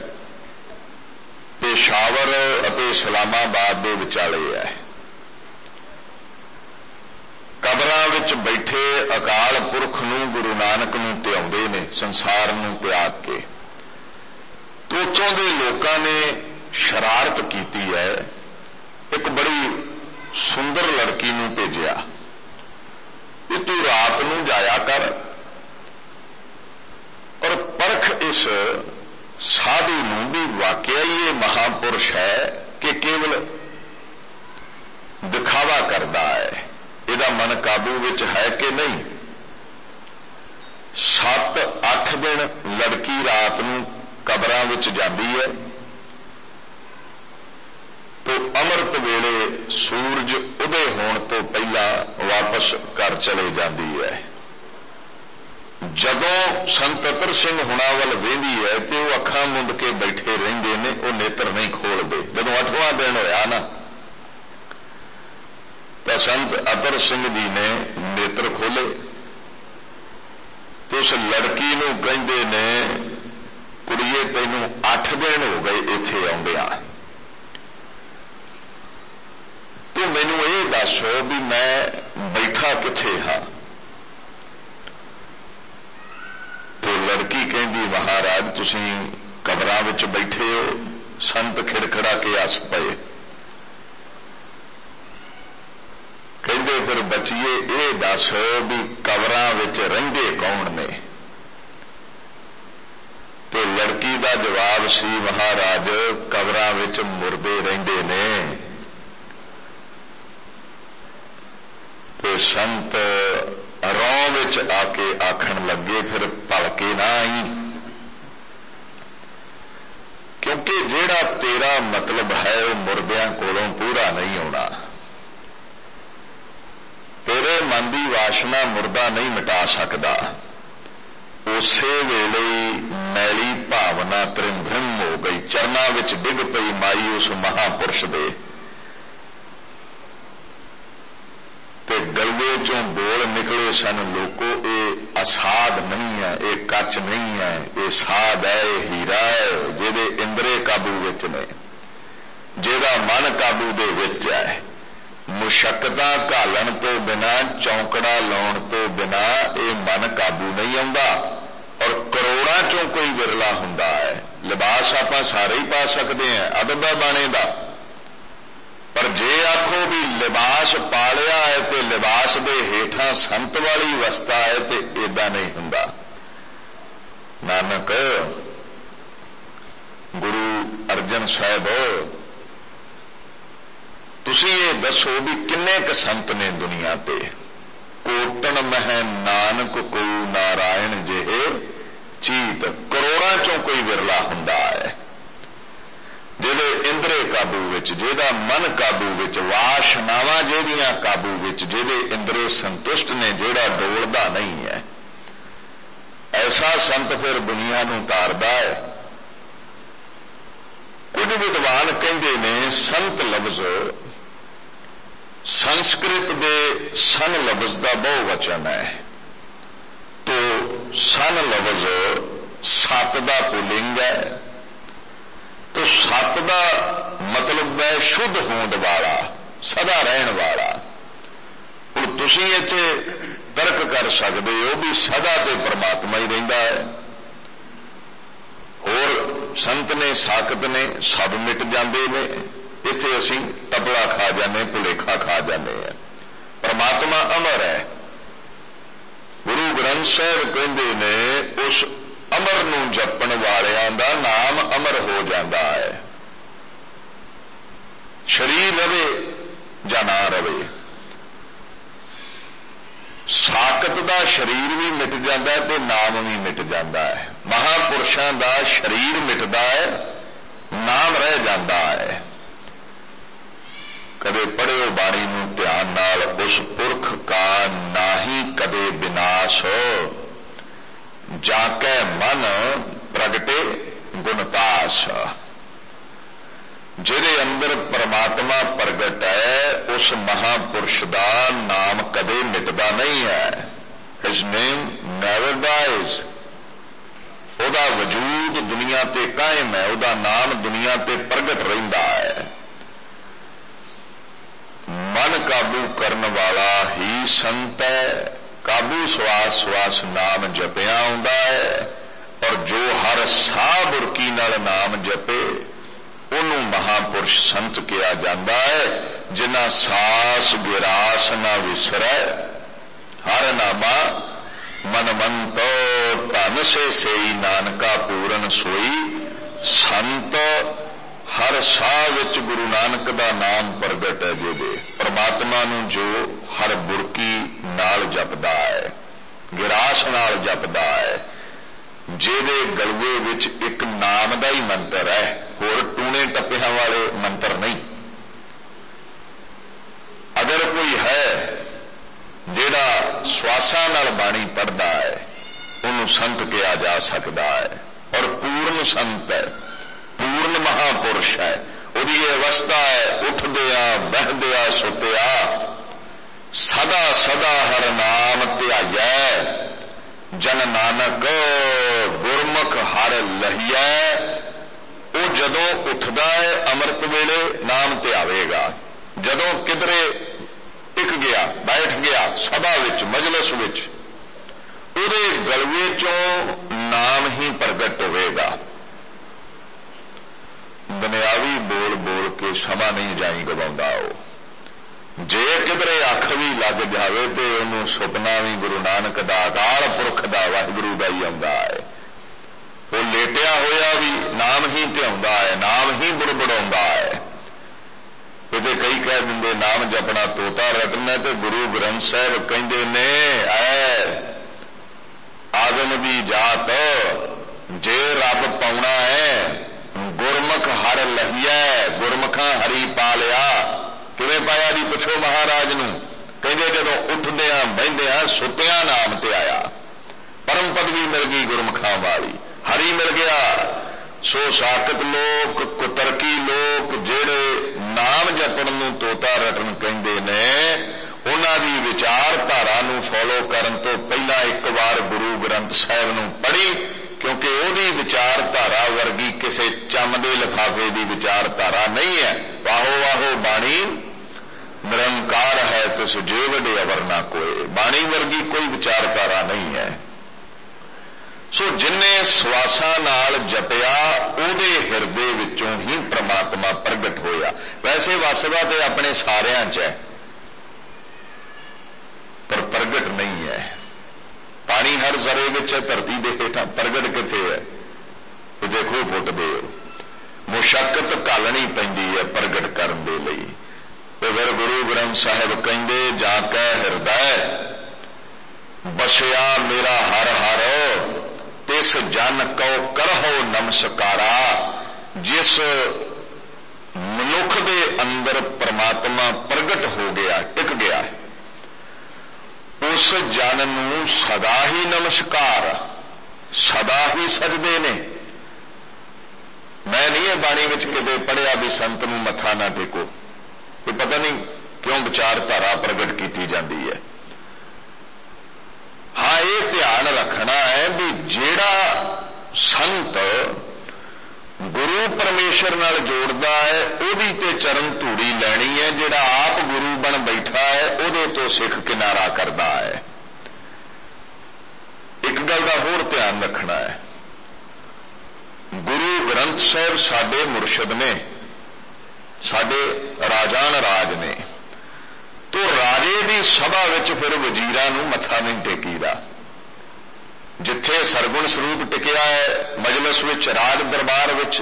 पेशावर अते इस्लामाबाद दे विचाले है। ਕਬਰਾਂ ਵਿੱਚ ਬੈਠੇ ਅਕਾਲ ਪੁਰਖ ਨੂੰ, ਗੁਰੂ ਨਾਨਕ ਨੂੰ ਧਿਆਉਂਦੇ ਨੇ, ਸੰਸਾਰ ਨੂੰ ਤਿਆਗ ਕੇ। ਤੇ ਉੱਥੋਂ ਦੇ ਲੋਕਾਂ ਨੇ ਸ਼ਰਾਰਤ ਕੀਤੀ ਹੈ, ਇੱਕ ਬੜੀ ਸੁੰਦਰ ਲੜਕੀ ਨੂੰ ਭੇਜਿਆ ਕਿ ਤੂੰ ਰਾਤ ਨੂੰ ਜਾਇਆ ਕਰ ਔਰ ਪਰਖ ਇਸ ਸਾਧੂ ਨੂੰ ਵੀ ਵਾਕਿਆ ਹੀ ਇਹ ਮਹਾਪੁਰਸ਼ ਹੈ ਕਿ ਕੇਵਲ ਦਿਖਾਵਾ ਕਰਦਾ ਹੈ, ਇਹਦਾ ਮਨ ਕਾਬੂ ਵਿੱਚ ਹੈ ਕਿ ਨਹੀਂ। 7-8 ਦਿਨ ਲੜਕੀ ਰਾਤ ਨੂੰ ਕਬਰਾਂ ਵਿੱਚ ਜਾਂਦੀ ਹੈ ਤੇ ਅੰਮ੍ਰਿਤ ਵੇਲੇ ਸੂਰਜ ਉਦੇ ਹੋਣ ਤੋਂ ਪਹਿਲਾਂ ਵਾਪਸ ਘਰ ਚਲੇ ਜਾਂਦੀ ਹੈ। ਜਦੋਂ ਸੰਤ ਅਤਰ ਸਿੰਘ ਹੁਣਾਂ ਵੱਲ ਵੇਂਦੀ ਹੈ ਤੇ ਉਹ ਅੱਖਾਂ ਮੁੰਦ ਕੇ ਬੈਠੇ ਰਹਿੰਦੇ ਨੇ, ਉਹ ਨੇਤਰ ਨਹੀਂ ਖੋਲਦੇ। ਜਦੋਂ 8ਵਾਂ ਦਿਨ ਹੋਇਆ ਨਾ ਤਾਂ ਸੰਤ ਅਤਰ ਸਿੰਘ ਜੀ ਨੇ ਨੇਤਰ ਖੋਲੇ ਤੇ ਉਸ ਲੜਕੀ ਨੂੰ ਕਹਿੰਦੇ ਨੇ, ਕੁੜੀਏ ਤੈਨੂੰ 8 ਦਿਨ ਹੋ ਗਏ ਇੱਥੇ ਆਉਂਦਿਆਂ, ਤੂੰ ਮੈਨੂੰ ਇਹ ਦੱਸ ਵੀ ਮੈਂ ਬੈਠਾ ਕਿੱਥੇ ਹਾਂ। ਤੇ ਲੜਕੀ ਕਹਿੰਦੀ, ਮਹਾਰਾਜ ਤੁਸੀਂ ਕਬਰਾਂ ਵਿੱਚ ਬੈਠੇ ਹੋ। ਸੰਤ ਖਿੜਖੜਾ ਕੇ ਹੱਸ ਪਏ, ਕਹਿੰਦੇ ਫਿਰ ਬੱਚੀਏ ਇਹ ਦੱਸ ਵੀ ਕਬਰਾਂ ਵਿੱਚ ਰਹਿੰਦੇ ਕੌਣ ਨੇ। ਤੇ ਲੜਕੀ ਦਾ ਜਵਾਬ ਸੀ, ਮਹਾਰਾਜ ਕਬਰਾਂ ਵਿੱਚ ਮੁਰਦੇ ਰਹਿੰਦੇ ਨੇ। ਤੇ ਸੰਤ ਰੌਂ ਵਿੱਚ ਆ ਕੇ ਆਖਣ ਲੱਗੇ, ਫਿਰ ਭਲਕੇ ਨਾ ਆਈ, ਕਿਉਂਕਿ ਜਿਹੜਾ ਤੇਰਾ ਮਤਲਬ ਹੈ ਉਹ ਮੁਰਦਿਆਂ ਕੋਲੋਂ ਪੂਰਾ ਨਹੀਂ ਹੋਣਾ। ਤੇਰੇ ਮਨ ਦੀ ਵਾਸ਼ਨਾ ਮੁਰਦਾ ਨਹੀਂ ਮਿਟਾ ਸਕਦਾ। ਉਸੇ ਵੇਲੇ ਮੈਲੀ ਭਾਵਨਾ ਤ੍ਰਿੰਭ੍ਰਿਮ ਹੋ ਗਈ, ਚਰਨਾਂ ਵਿੱਚ ਡਿੱਗ ਪਈ ਮਾਈ ਉਸ ਮਹਾਪੁਰਸ਼ ਦੇ। ਤੇ ਗਲਵੇ ਚੋਂ ਬੋਲ ਨਿਕਲੇ ਸਨ, ਲੋਕੋ ਇਹ ਅਸਾਧ ਨਹੀਂ ਹੈ, ਇਹ ਕੱਚ ਨਹੀਂ ਹੈ, ਇਹ ਸਾਧ ਹੈ, ਇਹ ਹੀਰਾ ਹੈ, ਜਿਹਦੇ ਇੰਦਰੇ ਕਾਬੂ ਵਿੱਚ ਨੇ, ਜਿਹਦਾ ਮਨ ਕਾਬੂ ਦੇ ਵਿੱਚ ਹੈ। ਮੁਸ਼ੱਕਤਾਂ ਘਾਲਣ ਤੋਂ ਬਿਨਾ, ਚੌਂਕੜਾ ਲਾਉਣ ਤੋਂ ਬਿਨਾ ਇਹ ਮਨ ਕਾਬੂ ਨਹੀਂ ਆਉਂਦਾ। ਔਰ ਕਰੋੜਾਂ ਚੋਂ ਕੋਈ ਵਿਰਲਾ ਹੁੰਦਾ ਹੈ। ਲਿਬਾਸ ਆਪਾਂ ਸਾਰੇ ਹੀ ਪਾ ਸਕਦੇ ਹਾਂ ਅਦਬ ਬਾਣੇ ਦਾ, ਪਰ ਜੇ ਆਖੋ ਵੀ ਲਿਬਾਸ ਪਾ ਲਿਆ ਹੈ ਤੇ ਲਿਬਾਸ ਦੇ ਹੇਠਾਂ ਸੰਤ ਵਾਲੀ ਅਵਸਥਾ ਹੈ ਤੇ ਏਦਾਂ ਨਹੀਂ ਹੁੰਦਾ। ਨਾਨਕ ਗੁਰੂ ਅਰਜਨ ਸਾਹਿਬ, ਤੁਸੀਂ ਇਹ ਦੱਸੋ ਵੀ ਕਿੰਨੇ ਕੁ ਸੰਤ ਨੇ ਦੁਨੀਆ ਤੇ। ਕੋਟਣ ਮਹਿ ਨਾਨਕ ਕੋ ਨਾਰਾਇਣ ਜਿਹੇ ਚੀਤ, ਕਰੋੜਾਂ ਚੋਂ ਕੋਈ ਵਿਰਲਾ ਹੁੰਦਾ ਹੈ ਜਿਹਦੇ ਇੰਦਰੇ ਕਾਬੂ ਵਿੱਚ, ਜਿਹਦਾ ਮਨ ਕਾਬੂ ਵਿੱਚ, ਵਾਸ਼ਨਾਵਾਂ ਜਿਹਦੀਆਂ ਕਾਬੂ ਵਿੱਚ, ਜਿਹਦੇ ਇੰਦਰੇ ਸੰਤੁਸ਼ਟ ਨੇ, ਜਿਹੜਾ ਡੋਲਦਾ ਨਹੀਂ ਹੈ। ਐਸਾ ਸੰਤ ਫਿਰ ਦੁਨੀਆ ਨੂੰ ਤਾਰਦਾ ਹੈ। ਕੁਝ ਵਿਦਵਾਨ ਕਹਿੰਦੇ ਨੇ ਸੰਤ ਲਫ਼ਜ਼ ਸੰਸਕ੍ਰਿਤ ਦੇ ਸਨ ਲਫ਼ਜ਼ ਦਾ ਬਹੁਵਚਨ ਹੈ। ਤੋ ਸਨ ਲਫ਼ਜ਼ ਸਤ ਦਾ ਪੁਲਿੰਗ ਹੈ। ਤੋ ਸਤ ਦਾ ਮਤਲਬ ਹੈ ਸ਼ੁੱਧ ਹੋਣ ਵਾਲਾ, ਸਦਾ ਰਹਿਣ ਵਾਲਾ। ਹੁਣ ਤੁਸੀਂ ਇੱਥੇ ਤਰਕ ਕਰ ਸਕਦੇ ਹੋ ਵੀ ਸਦਾ ਤੇ ਪਰਮਾਤਮਾ ਹੀ ਰਹਿੰਦਾ ਹੈ। ਹੋਰ ਸੰਤ ਨੇ, ਸਾਖਤ ਨੇ, ਸਭ ਮਿਟ ਜਾਂਦੇ ਨੇ। ਇੱਥੇ ਅਸੀਂ ਤਬਲਾ ਖਾ ਜਾਂਦੇ, ਭੁਲੇਖਾ ਖਾ ਜਾਂਦੇ ਹਾਂ। ਪਰਮਾਤਮਾ ਅਮਰ ਹੈ। ਗੁਰੂ ਗ੍ਰੰਥ ਸਾਹਿਬ ਕਹਿੰਦੇ ਨੇ ਉਸ ਅਮਰ ਨੂੰ ਜਪਣ ਵਾਲਿਆਂ ਦਾ ਨਾਮ ਅਮਰ ਹੋ ਜਾਂਦਾ ਹੈ। ਸ਼ਰੀਰ ਰਵੇ ਜਾਂ ਨਾ ਰਵੇ। ਸਾਖਤ ਦਾ ਸ਼ਰੀਰ ਵੀ ਮਿਟ ਜਾਂਦਾ ਹੈ ਤੇ ਨਾਮ ਵੀ ਮਿਟ ਜਾਂਦਾ ਹੈ। ਮਹਾਪੁਰਸ਼ਾਂ ਦਾ ਸ਼ਰੀਰ ਮਿਟਦਾ ਹੈ, ਨਾਮ ਰਹਿ ਜਾਂਦਾ ਹੈ। ਕਦੇ ਪੜ੍ਹਿਓ ਬਾਣੀ ਨੂੰ ਧਿਆਨ ਨਾਲ, ਉਸ ਪੁਰਖ ਕਾ ਨਾਹੀ ਕਦੇ ਵਿਨਾਸ਼, ਜਾ ਕੇ ਮਨ ਪ੍ਰਗਟੇ ਗੁਣਤਾਸ। ਜਿਹਦੇ ਅੰਦਰ ਪਰਮਾਤਮਾ ਪ੍ਰਗਟ ਹੈ, ਉਸ ਮਹਾਪੁਰਸ਼ ਦਾ ਨਾਮ ਕਦੇ ਮਿਟਦਾ ਨਹੀਂ ਹੈ। His name never dies। ਉਹਦਾ ਵਜੂਦ ਦੁਨੀਆ ਤੇ ਕਾਇਮ ਹੈ, ਉਹਦਾ ਨਾਮ ਦੁਨੀਆ ਤੇ ਪ੍ਰਗਟ ਰਹਿੰਦਾ ਹੈ। ਮਨ ਕਾਬੂ ਕਰਨ ਵਾਲਾ ਹੀ ਸੰਤ ਹੈ। ਕਾਬੂ ਸਵਾਸ ਸਵਾਸ ਨਾਮ ਜਪਿਆ ਆਉਂਦਾ ਹੈ, ਔਰ ਜੋ ਹਰ ਸਾਹ ਬੁਰਕੀ ਨਾਲ ਨਾਮ ਜਪੇ ਉਹਨੂੰ ਮਹਾਪੁਰਸ਼ ਸੰਤ ਕਿਹਾ ਜਾਂਦਾ ਹੈ। ਜਿਨ੍ਹਾਂ ਸਾਸ ਗਿਰਾਸ ਨਾ ਵਿਸਰੈ, ਹਰ ਨਾਮਾ ਮਨਮੰਤੋ ਧਨ ਸੇ ਸੇਈ, ਨਾਨਕਾ ਪੂਰਨ ਸੋਈ ਸੰਤ। ਹਰ ਸਾਹ ਵਿੱਚ ਗੁਰੂ ਨਾਨਕ ਦਾ ਨਾਮ ਪ੍ਰਗਟ ਹੈ। ਜਿਹਦੇ ਪਰਮਾਤਮਾ ਨੂੰ ਜੋ ਹਰ ਬੁਰਕੀ ਨਾਲ ਜਪਦਾ ਹੈ, ਗਿਰਾਸ ਨਾਲ ਜਪਦਾ ਹੈ, ਜਿਹਦੇ ਗਲਵੇ ਵਿੱਚ ਇੱਕ ਨਾਮ ਦਾ ਹੀ ਮੰਤਰ ਹੈ, ਹੋਰ ਟੂਣੇ ਟੱਪਿਆਂ ਵਾਲੇ ਮੰਤਰ ਨਹੀਂ। ਅਗਰ ਕੋਈ ਹੈ ਜਿਹੜਾ ਸਵਾਸਾਂ ਨਾਲ ਬਾਣੀ ਪੜ੍ਹਦਾ ਹੈ, ਉਹਨੂੰ ਸੰਤ ਕਿਹਾ ਜਾ ਸਕਦਾ ਹੈ, ਔਰ ਪੂਰਨ ਸੰਤ ਹੈ, ਪੂਰਨ ਮਹਾਪੁਰਸ਼ ਹੈ। ਉਹਦੀ ਇਹ ਅਵਸਥਾ ਹੈ, ਉੱਠਦਿਆਂ ਬਹਿੰਦਿਆਂ ਸੁੱਤਿਆਂ ਸਦਾ ਸਦਾ ਹਰ ਨਾਮ ਧਿਆਇਐ, ਜਨ ਨਾਨਕ ਗੁਰਮੁਖ ਹਰ ਲਹੀਐ। ਉਹ ਜਦੋਂ ਉੱਠਦਾ ਹੈ ਅੰਮ੍ਰਿਤ ਵੇਲੇ ਨਾਮ ਧਿਆਵੇਗਾ, ਜਦੋਂ ਕਿਧਰੇ ਟਿਕ ਗਿਆ, ਬੈਠ ਗਿਆ ਸਭਾ ਵਿੱਚ, ਮਜਲਿਸ ਵਿੱਚ, ਉਹਦੇ ਗਲਵੇ ਚੋਂ ਨਾਮ ਹੀ ਪ੍ਰਗਟ ਹੋਵੇਗਾ। ਦੁਨਿਆਵੀ ਬੋਲ ਬੋਲ ਕੇ ਸਮਾਂ ਨਹੀਂ ਜਾਈ ਗਵਾਉਂਦਾ। ਉਹ ਜੇ ਕਿਧਰੇ ਅੱਖ ਵੀ ਲੱਗ ਜਾਵੇ ਤੇ ਉਹਨੂੰ ਸੁਪਨਾ ਵੀ ਗੁਰੂ ਨਾਨਕ ਦਾ, ਅਕਾਲ ਪੁਰਖ ਦਾ, ਵਾਹਿਗੁਰੂ ਦਾ ਹੀ ਆਉਂਦਾ ਹੈ। ਉਹ ਲੇਟਿਆ ਹੋਇਆ ਵੀ ਨਾਮ ਹੀ ਧਿਆਉਂਦਾ ਹੈ, ਨਾਮ ਹੀ ਬੁੜਬੁੜਾਉਂਦਾ ਹੈ। ਉਹਦੇ ਕਈ ਕਹਿ ਦਿੰਦੇ ਨਾਮ ਜਪਣਾ ਤੋਤਾ ਰਟਣਾ, ਤੇ ਗੁਰੂ ਗ੍ਰੰਥ ਸਾਹਿਬ ਕਹਿੰਦੇ ਨੇ ਐ ਆਦਮ ਦੀ ਜਾਤ ਜੇ ਰੱਬ ਪਾਉਣਾ ਹੈ, ਗੁਰਮੁਖ ਹਰ ਲਹੀਐ, ਗੁਰਮੁਖਾਂ ਹਰੀ ਪਾ ਲਿਆ। ਕਿਵੇਂ ਪਾਇਆ ਜੀ? ਪੁੱਛੋ ਮਹਾਰਾਜ ਨੂੰ। ਕਹਿੰਦੇ ਜਦੋਂ ਉੱਠਦਿਆਂ ਬਹਿੰਦਿਆਂ ਸੁੱਤਿਆਂ ਨਾਮ ਤੇ ਆਇਆ, ਪਰਮ ਪਦਵੀ ਮਿਲ ਗਈ ਗੁਰਮੁਖਾਂ ਵਾਲੀ, ਹਰੀ ਮਿਲ ਗਿਆ। ਸੋ ਸਾਕਤ ਲੋਕ, ਕੁਤਰਕੀ ਲੋਕ ਜਿਹੜੇ ਨਾਮ ਜਪਣ ਨੂੰ ਤੋਤਾ ਰਟਣ ਕਹਿੰਦੇ ਨੇ, ਉਹਨਾਂ ਦੀ ਵਿਚਾਰਧਾਰਾ ਨੂੰ ਫੋਲੋ ਕਰਨ ਤੋਂ ਪਹਿਲਾਂ ਇੱਕ ਵਾਰ ਗੁਰੂ ਗ੍ਰੰਥ ਸਾਹਿਬ ਨੂੰ ਪੜ੍ਹੀ, ਕਿਉਂਕਿ ਉਹਦੀ ਵਿਚਾਰਧਾਰਾ ਵਰਗੀ ਕਿਸੇ ਚੰਮ ਦੇ ਲਿਫਾਫੇ ਦੀ ਵਿਚਾਰਧਾਰਾ ਨਹੀਂ ਹੈ। ਵਾਹੋ ਵਾਹੋ ਬਾਣੀ ਨਿਰੰਕਾਰ ਹੈ, ਤਿਸ ਜੇ ਵਡੇ ਅਵਰ ਨਾ ਕੋਏ। ਬਾਣੀ ਵਰਗੀ ਕੋਈ ਵਿਚਾਰਧਾਰਾ ਨਹੀਂ ਹੈ। ਸੋ ਜਿਨਨੇ ਸਵਾਸਾਂ ਨਾਲ ਜਪਿਆ ਉਹਦੇ ਹਿਰਦੇ ਵਿੱਚੋਂ ਹੀ ਪ੍ਰਮਾਤਮਾ ਪ੍ਰਗਟ ਹੋਇਆ। ਵੈਸੇ ਵਸਦਾ ਤੇ ਆਪਣੇ ਸਾਰਿਆਂ 'ਚ ਹੈ, ਪਰ ਪ੍ਰਗਟ ਨਹੀਂ ਹੈ। ਪਾਣੀ ਹਰ ਜ਼ਰੇ ਵਿੱਚ ਹੈ, ਧਰਤੀ ਦੇ ਹੇਠਾਂ, ਪ੍ਰਗਟ ਕਿੱਥੇ ਹੈ? ਇਹ ਦੇਖੋ ਫੁੱਟਦੇ ਹੋ, ਮੁਸ਼ੱਕਤ ਘਾਲਣੀ ਪੈਂਦੀ ਹੈ ਪ੍ਰਗਟ ਕਰਨ ਦੇ ਲਈ। ਤੇ ਫਿਰ ਗੁਰੂ ਗ੍ਰੰਥ ਸਾਹਿਬ ਕਹਿੰਦੇ ਜਾ ਕੈ ਹਿਰਦੈ ਬਸਿਆ ਮੇਰਾ ਹਰ ਹਰ, ਤਿਸ ਜਨ ਕਉ ਕਰਹੁ ਨਮਸਕਾਰਾ। ਜਿਸ ਮਨੁੱਖ ਦੇ ਅੰਦਰ ਪ੍ਰਮਾਤਮਾ ਪ੍ਰਗਟ ਹੋ ਗਿਆ, ਟਿਕ ਗਿਆ, ਉਸ ਜਨ ਨੂੰ ਸਦਾ ਹੀ ਨਮਸਕਾਰ, ਸਦਾ ਹੀ ਸਜਦੇ ਨੇ। ਮੈਂ ਨਹੀਂ ਇਹ ਬਾਣੀ ਵਿੱਚ ਕਿਤੇ ਪੜ੍ਹਿਆ ਵੀ ਸੰਤ ਨੂੰ ਮੱਥਾ ਨਾ ਟੇਕੋ, ਇਹ ਪਤਾ ਨਹੀਂ ਕਿਉਂ ਵਿਚਾਰਧਾਰਾ ਪ੍ਰਗਟ ਕੀਤੀ ਜਾਂਦੀ ਹੈ। ਹਾਂ, ਇਹ ਧਿਆਨ ਰੱਖਣਾ ਹੈ ਵੀ ਜਿਹੜਾ ਸੰਤ ਗੁਰੂ ਪਰਮੇਸ਼ਰ ਨਾਲ ਜੋੜਦਾ ਹੈ, ਉਹਦੀ ਤੇ ਚਰਨ ਧੂੜੀ ਲੈਣੀ ਹੈ। ਜਿਹੜਾ ਆਪ ਗੁਰੂ ਬਣ ਬੈਠਾ ਹੈ, ਉਹਦੇ ਤੋਂ ਸਿੱਖ ਕਿਨਾਰਾ ਕਰਦਾ ਹੈ। ਇੱਕ ਗੱਲ ਦਾ ਹੋਰ ਧਿਆਨ ਰੱਖਣਾ ਹੈ, ਗੁਰੂ ਗ੍ਰੰਥ ਸਾਹਿਬ ਸਾਡੇ ਮੁਰਸ਼ਿਦ ਨੇ, ਸਾਡੇ ਰਾਜਾਨ ਰਾਜ ਨੇ। ਤੋ ਰਾਜੇ ਦੀ ਸਭਾ ਵਿੱਚ ਫਿਰ ਵਜ਼ੀਰਾਂ ਨੂੰ ਮੱਥਾ ਨਹੀਂ ਟੇਕੀਦਾ। ਜਿੱਥੇ ਸਰਗੁਣ ਸਰੂਪ ਟਿਕਿਆ ਹੈ ਮਜਲਿਸ ਵਿੱਚ, ਰਾਜ ਦਰਬਾਰ ਵਿੱਚ,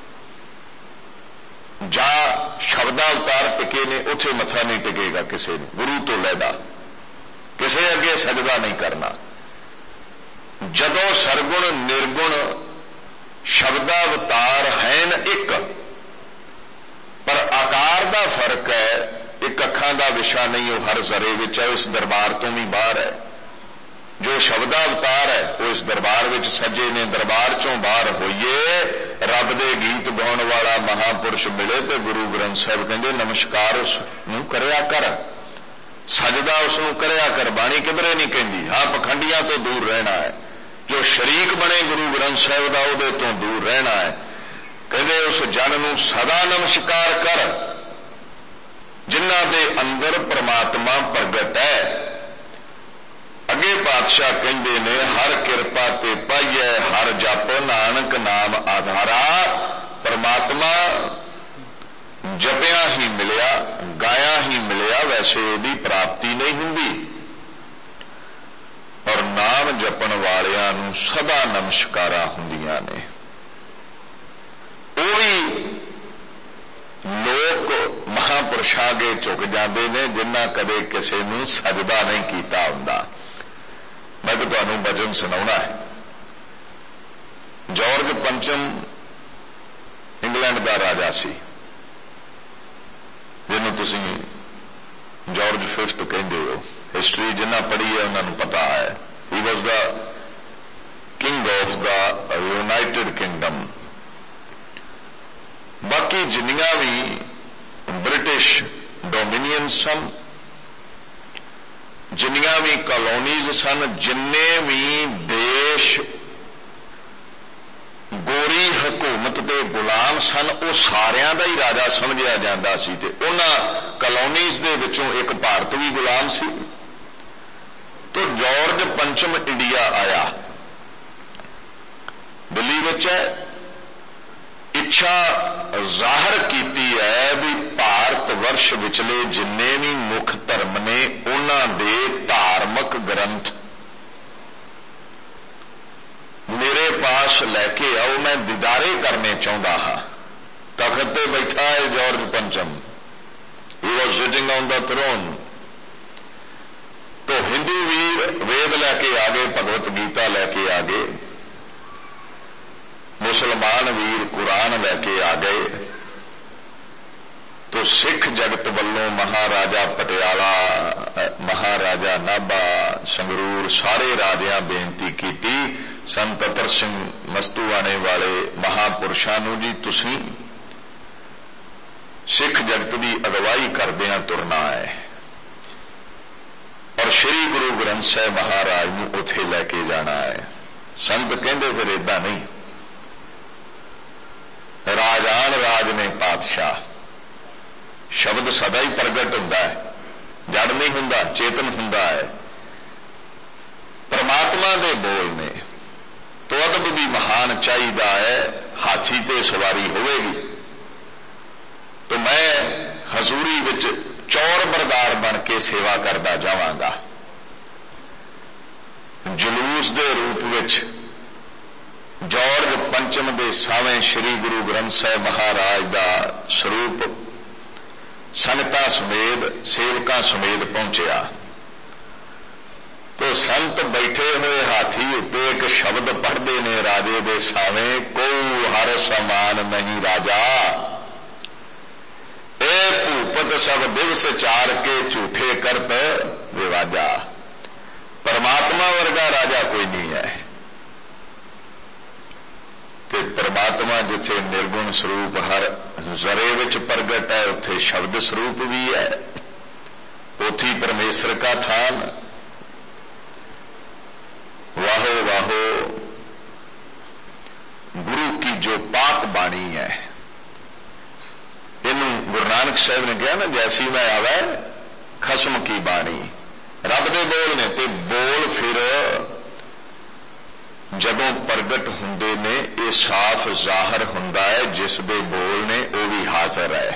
ਜਾਂ ਸ਼ਬਦਾ ਅਵਤਾਰ ਟਿਕੇ ਨੇ, ਉੱਥੇ ਮੱਥਾ ਨਹੀਂ ਟਿਕੇਗਾ ਕਿਸੇ ਨੂੰ, ਗੁਰੂ ਤੋਂ ਲੈਦਾ, ਕਿਸੇ ਅੱਗੇ ਸਜਦਾ ਨਹੀਂ ਕਰਨਾ। ਜਦੋਂ ਸਰਗੁਣ ਨਿਰਗੁਣ ਸ਼ਬਦਾ ਅਵਤਾਰ ਹੈਨ ਇੱਕ, ਪਰ ਆਕਾਰ ਦਾ ਫਰਕ ਹੈ, ਇੱਕ ਅੱਖਾਂ ਦਾ ਵਿਸ਼ਾ ਨਹੀਂ, ਉਹ ਹਰ ਜ਼ਰੇ ਵਿੱਚ ਹੈ, ਇਸ ਦਰਬਾਰ ਤੋਂ ਵੀ ਬਾਹਰ ਹੈ। ਜੋ ਸ਼ਬਦਾ ਅਵਤਾਰ ਹੈ ਉਹ ਇਸ ਦਰਬਾਰ ਵਿੱਚ ਸੱਜੇ ਨੇ। ਦਰਬਾਰ ਚੋਂ ਬਾਹਰ ਹੋਈਏ, ਰੱਬ ਦੇ ਗੀਤ ਗਾਉਣ ਵਾਲਾ ਮਹਾਪੁਰਸ਼ ਮਿਲੇ ਤੇ ਗੁਰੂ ਗ੍ਰੰਥ ਸਾਹਿਬ ਕਹਿੰਦੇ ਨਮਸਕਾਰ ਉਸ ਨੂੰ ਕਰਿਆ ਕਰ, ਸਜਦਾ ਉਸ ਨੂੰ ਕਰਿਆ ਕਰ। ਬਾਣੀ ਕਿਧਰੇ ਨਹੀਂ ਕਹਿੰਦੀ। ਹਾਂ, ਪਖੰਡੀਆਂ ਤੋਂ ਦੂਰ ਰਹਿਣਾ ਹੈ। ਜੋ ਸ਼ਰੀਕ ਬਣੇ ਗੁਰੂ ਗ੍ਰੰਥ ਸਾਹਿਬ ਦਾ, ਉਹਦੇ ਤੋਂ ਦੂਰ ਰਹਿਣਾ ਹੈ। ਕਹਿੰਦੇ ਉਸ ਜਨ ਨੂੰ ਸਦਾ ਨਮਸਕਾਰ ਕਰ। जिन्हां दे अंदर परमात्मा प्रगट है। अगे पातशाह कहंदे ने हर किरपा ते पाईए हर जप नानक नाम आधारा। परमात्मा जपिया ही मिलिया गाया ही मिलिया, वैसे उसकी प्राप्ति नहीं हुंदी। और नाम जपण वालियां नूं सदा नमस्कारा हुंदियां ने। वो भी लोग महापुरुषां अगे झुक जाते हैं जिन्हां कदे किसी नूं सजदा नहीं कीता हुंदा। मैं तो तुहानूं वचन सुनाउणा है। जॉर्ज पंचम इंग्लैंड का राजा सी, जिन्हों तुसीं जॉर्ज फिफ्थ कहते हो। हिस्टरी जिन्हां पढ़ी है उन्होंने पता है। He was the king of the United Kingdom. बाकी जिन्नियां भी ब्रिटिश डोमिनियन सन, जिन्नियां भी कॉलोनीज सन, जिन्ने भी देश गोरी हुकूमत के गुलाम सन, वो सारियां दा ही राजा समझिया जांदा सी। ते उन्हां कॉलोनीज दे विचों एक भारत भी गुलाम सी। तो जॉर्ज पंचम इंडिया आया, दिल्ली विच है। इच्छा जाहिर कीती है भी भारत वर्ष विचले जिन्ने भी मुख धर्म ने उन्हां दे धार्मिक ग्रंथ मेरे पास लैके आओ, मैं दीदारे करने चाहता हाँ। तखत पे बैठा है जॉर्ज पंचम, he was sitting on the throne. तो हिंदू वीर वेद लैके आ गए, भगवत गीता लैके आ गए, मुसलमान वीर कुरान लैके आ गए। तो सिख जगत वालों महाराजा पटियाला, महाराजा नाभा, संगरूर सारे राजियां बेनती की संत अतर सिंह मस्तूआने वाले महापुरुषां नूं जी तुसीं सिख जगत की अगवाई करदिआं तुरना है और श्री गुरु ग्रंथ साहिब महाराज नूं उत्थे लैके जाना है। संत कहंदे फिर इदां नहीं, राजान राज ने पातशाह। शब्द सदा ही प्रगट हुंदा है, जड़ नहीं हुंदा, चेतन हुंदा है। परमात्मा दे बोल ने तो अदब भी महान चाहिदा है। हाथी ते सवारी होवेगी तो मैं हजूरी विच चौर बरदार बन के सेवा करदा जावांगा। जुलूस दे रूप विच जॉर्ज पंचम दे सावें श्री गुरु ग्रंथ साहिब महाराज दा स्वरूप संगतां समेत सेवकां समेत पहुंचिया। तो संत बैठे हुए हाथी उत्ते एक शब्द पढ़ते ने राजे दे सावें, को हर समान नहीं राजा, ए भूपत सब दिवस चार के झूठे करत विवाजा। परमात्मा वर्गा राजा कोई नहीं है। ते परमात्मा जिथे निर्गुण स्वरूप हर जरे विच प्रगट है, उथे शब्द स्वरूप भी है। उथी परमेश्वर का थान। वाहो वाहो गुरु की जो पाक बाणी है, इनू गुरु नानक साहब ने कहा ना, जैसी मैं आवे खसम की बाणी। रब दे बोल ने ते बोल फिर जदों प्रगट हुंदे ने ये साफ जाहिर हुंदा है, जिस दे बोल ने वो भी हाजिर है।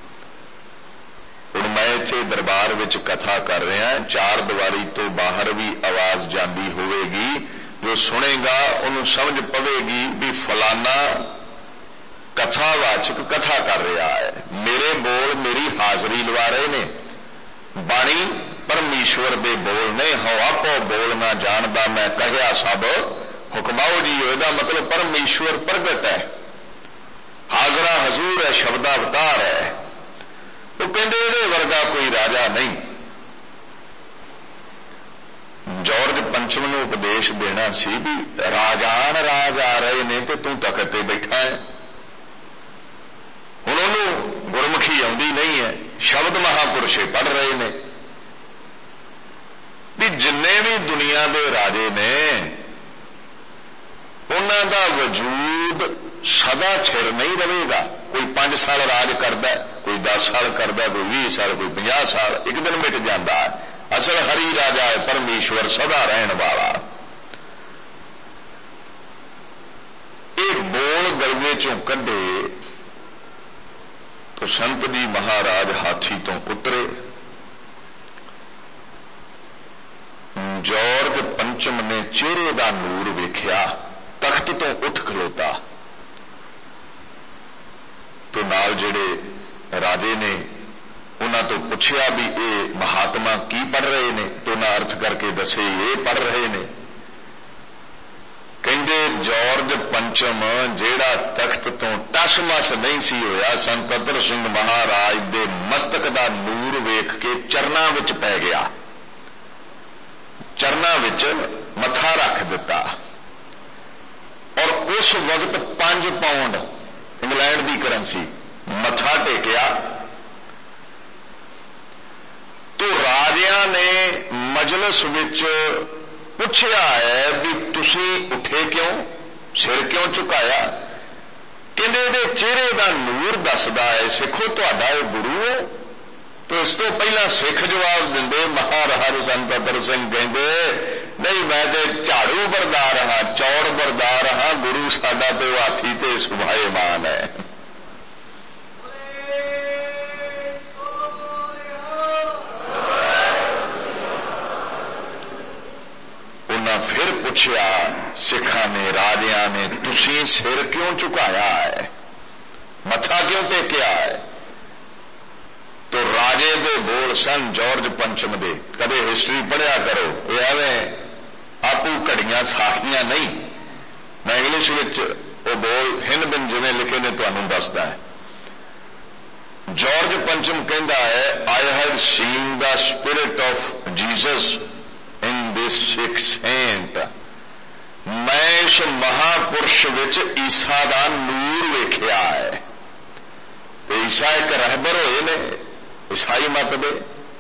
हुण मैं इत्थे दरबार विच कथा कर रहा, चार दीवारी तो बाहर भी आवाज जाती होवेगी, जो सुनेगा उन्हें समझ पवेगी भी फलाना कथावाचक कथा कर रहा है। मेरे बोल मेरी हाजरी लवा रहे ने। बाणी परमेश्वर दे बोल ने। हो आपो बोल ना जानदा मैं कहया सब हुक्माओ जी। ਇਹਦਾ मतलब परमेश्वर प्रगट है, हाजरा हजूर है, शब्दावतार है। तो कहते ਇਹਦੇ वर्गा कोई राजा नहीं। जॉर्ज पंचम ने उपदेश देना सी भी राजान राज आ रहे ने तो तू तखत ते बैठा है। हुण उन्होंने गुरमुखी आउंदी नहीं है, शब्द महापुरुषे पढ़ रहे ने भी जिन्ने भी दुनिया के राजे ने उन्हां दा वजूद सदा छिर नहीं रहेगा। कोई 5 साल राज करता, कोई 10 साल करता, कोई 20 साल, कोई 50 साल, एक दिन मिट जाता है। असल हरी राजा है परमेश्वर सदा रहने वाला। एक बोल गलवे चों कढे तो संत जी महाराज हाथी तो उतरे। जॉर्ज पंचम ने चेहरे का नूर वेख्या, तख्त तो उठ खलोता तो नाल जिहड़े राजे ने उन्हां तो पुछया भी ये महात्मा की पढ़ रहे ने, तो उन्हां अर्थ करके दसे ये पढ़ रहे ने। कहंदे जॉर्ज पंचम जिहड़ा तख्त तो टस-मस नहीं सी होया, संत अतर सिंह महाराज दे मस्तक दा नूर वेख के चरनां विच पै गया, चरनां विच मत्था रख दिता। और उस वक्त 5 पाउंड इंग्लैंड की करंसी मत्था टेकिया तो राजियां ने मजलिस विच पुछया है भी तुसी उठे क्यों, सिर क्यों झुकाया? कहंदे इहदे चेहरे का नूर दसदा है सिखो तुहाडा इह गुरु है। तो इस तो पहला सिख जवाब दिंदे महाराज संत अतर सिंह कहंदे नहीं मैं तो झाड़ू बरदार हाँ, चौड़ बरदार हाँ, गुरु साडा तो हाथी ते सुभाएमान है। उन्हें फिर पूछया सिखा ने राजिया ने तुसी सिर क्यों झुकाया है, मथा क्यों टेकिया है? तो राजे दे बोल सन जॉर्ज पंचम दे, कदे हिस्टरी पढ़िया करो, ये एवं आपू घड़ियां साखियां नहीं। मैं इंग्लिश विच वो बोल हिंद बिन जिवें लिखे ने तुहानूं दसदा है। जॉर्ज पंचम कहता है I have seen the spirit of Jesus in this Sikh saint. मैं इस महापुरुष विच ईसा दा नूर वेख्या है। तो ईसा एक रहबर होए ने ईसाई मत दे,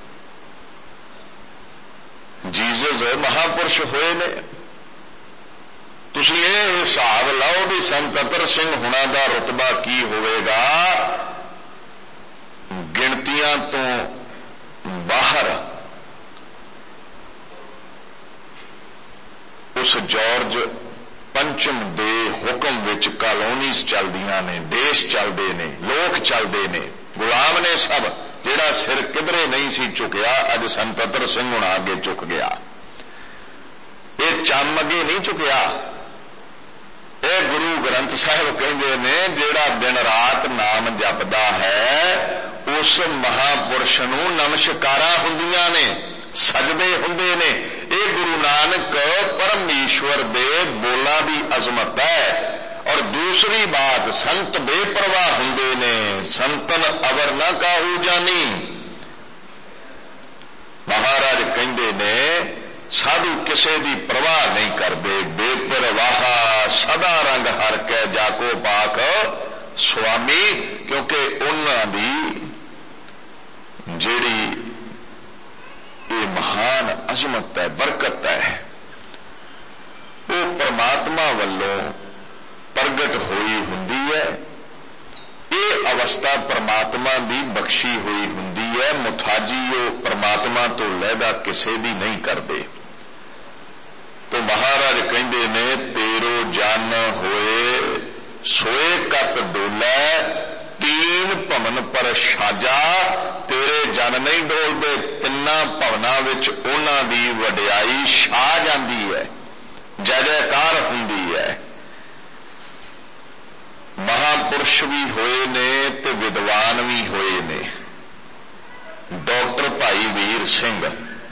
जीसस महापुरुष होए ने। तुसीं ये हिसाब लाओ भी संत अतर सिंह हुणां दा रुतबा की होवेगा, गिणतियां तो बाहर उस जॉर्ज पंचम दे हुक्म विच कॉलोनीज चलदियां ने, देश चलदे ने, लोक चलदे ने, गुलाम ने सब। जिहड़ा सिर किधरे नहीं सी झुकिया अज संत अतर सिंह हुणां अगे झुक गया। ये चम अगे नहीं झुकिया। ये गुरु ग्रंथ साहिब कहंदे ने जिहड़ा दिन रात नाम जपदा है उस महापुरुष नूं नमस्कारां हुंदियां ने, सजदे हुंदे ने। ये गुरु नानक परमेश्वर दे बोलां दी अजमत है। और दूसरी बात संत बेपरवाह हुंदे ने, संतन अवर न काहू जानी। महाराज कहंदे ने साधु किसे दी परवाह नहीं करते, बेपरवाह सदा रंग हर कै जाको पाक स्वामी। क्योंकि उन्हां दी जिहड़ी ये महान अजमत है, बरकत है, वो परमात्मा वल्लों प्रगट होई हुंदी है। ये अवस्था परमात्मा दी बख्शी हुई हुंदी है। मुथाजी वो परमात्मा तो लैदा किसे दी नहीं करते। तो महाराज कहंदे ने तेरो जन होए सोए कत डोलै, तीन भवन पर साजा। तेरे जन नहीं डोलते, तिन्ना भवनां विच उन्हां दी वडियाई छा जांदी है, जय जयकार हुंदी है। महापुरुष भी होए ने ते विद्वान भी होए ने। डॉक्टर भाई वीर सिंह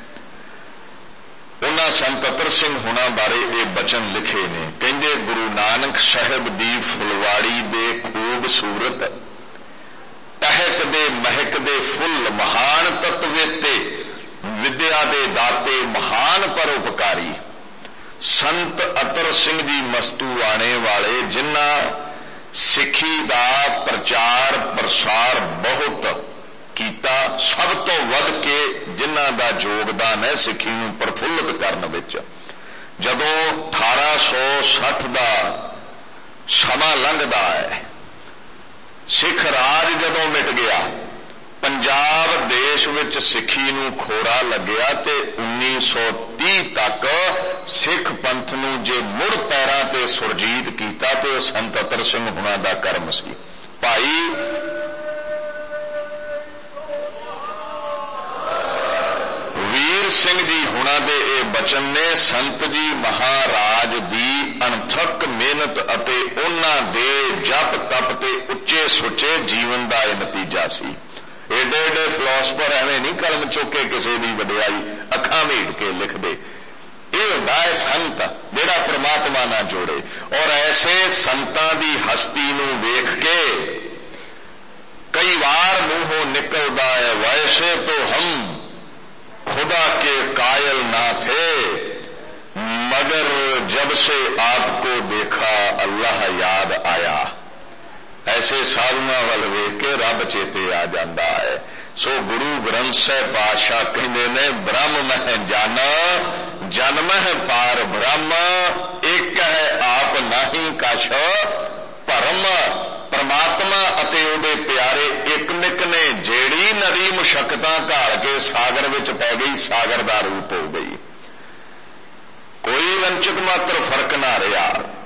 उन्हां संत अतर सिंह हुणां बारे ये बचन लिखे ने। कहंदे गुरु नानक साहिब दी फुलवाड़ी दे खूबसूरत टहक दे महक दे फुल महान तत्वेते, विद्या दे दाते महान परोपकारी संत अतर सिंह जी मस्तू आने वाले, जिन्हां सिखी दा प्रचार प्रसार बहुत कीता। सब तो वध के जिन्हां दा योगदान है सिखी नूं प्रफुल्लित करन विच। जदों 1860 दा समा लंघदा है, ਸਿੱਖ ਰਾਜ ਜਦੋਂ ਮਿਟ ਗਿਆ, ਪੰਜਾਬ ਦੇਸ਼ ਵਿੱਚ ਸਿੱਖੀ ਨੂੰ ਖੋਰਾ ਲੱਗਿਆ ਤੇ 1930 ਤੱਕ ਸਿੱਖ ਪੰਥ ਨੂੰ ਜੇ ਮੁੜ ਪੈਰਾਂ ਤੇ ਸੁਰਜੀਤ ਕੀਤਾ ਤੇ ਉਹ ਸੰਤ ਅਤਰ ਸਿੰਘ ਹੁਣਾਂ ਦਾ ਕਰਮ ਸੀ। ਭਾਈ ਵੀਰ ਸਿੰਘ ਜੀ ਹੁਣਾਂ ਦੇ ਇਹ ਬਚਨ ਨੇ ਸੰਤ ਜੀ ਮਹਾਰਾਜ ਦੀ ਅਣਥੱਕ ਮਿਹਨਤ ਅਤੇ ਉਹਨਾਂ ਦੇ ਜਪ ਤਪ ਤੇ ਉੱਚੇ ਸੁੱਚੇ ਜੀਵਨ ਦਾ ਇਹ ਨਤੀਜਾ ਸੀ। ਏਡੇ ਏਡੇ ਫਿਲਾਸਫਰ ਐਵੇਂ ਨਹੀਂ ਕਲਮ ਚੁੱਕ ਕੇ ਕਿਸੇ ਦੀ ਵਡਿਆਈ ਅੱਖਾਂ ਮੀਟ ਕੇ ਲਿਖਦੇ। ਇਹ ਹੁੰਦਾ ਹੈ ਸੰਤ ਜਿਹੜਾ ਪ੍ਰਮਾਤਮਾ ਨਾਲ ਜੋੜੇ। ਔਰ ਐਸੇ ਸੰਤਾਂ ਦੀ ਹਸਤੀ ਨੂੰ ਵੇਖ ਕੇ ਕਈ ਵਾਰ ਮੂੰਹੋਂ ਨਿਕਲਦਾ ਹੈ, ਵੈਸੇ तो हम खुदा के कायल ना थे, मगर जब से आपको देखा अल्लाह याद आया। ऐसे साधुओं ਵੱਲ ਵੇਖ ਕੇ ਰੱਬ ਚੇਤੇ ਆ ਜਾਂਦਾ ਹੈ। ਸੋ ਗੁਰੂ ਗ੍ਰੰਥ ਸਾਹਿਬ ਪਾਤਸ਼ਾਹ ਕਹਿੰਦੇ ਨੇ, ਬ੍ਰਹਮ ਮਹਿ ਜਾਣਾ ਜਨ ਮਹਿ ਪਾਰ ਬ੍ਰਹਮ, ਇੱਕ ਹੈ ਆਪ ਨਾਹੀ ਕਛ ਭਰਮ। ਪਰਮਾਤਮਾ ਅਤੇ ਉਹਦੇ ਪਿਆਰੇ ਇੱਕ ਨਿਕ ਨੇ। ਜਿਹੜੀ ਨਦੀ ਮੁਸ਼ੱਕਤਾਂ ਘਾਲ ਕੇ ਸਾਗਰ ਵਿੱਚ ਪੈ ਗਈ, ਸਾਗਰ ਦਾ ਰੂਪ ਹੋ ਗਈ। ਕੋਈ ਵੰਚਿਤ ਮਾਤਰ ਫਰਕ ਨਾ ਰਿਹਾ।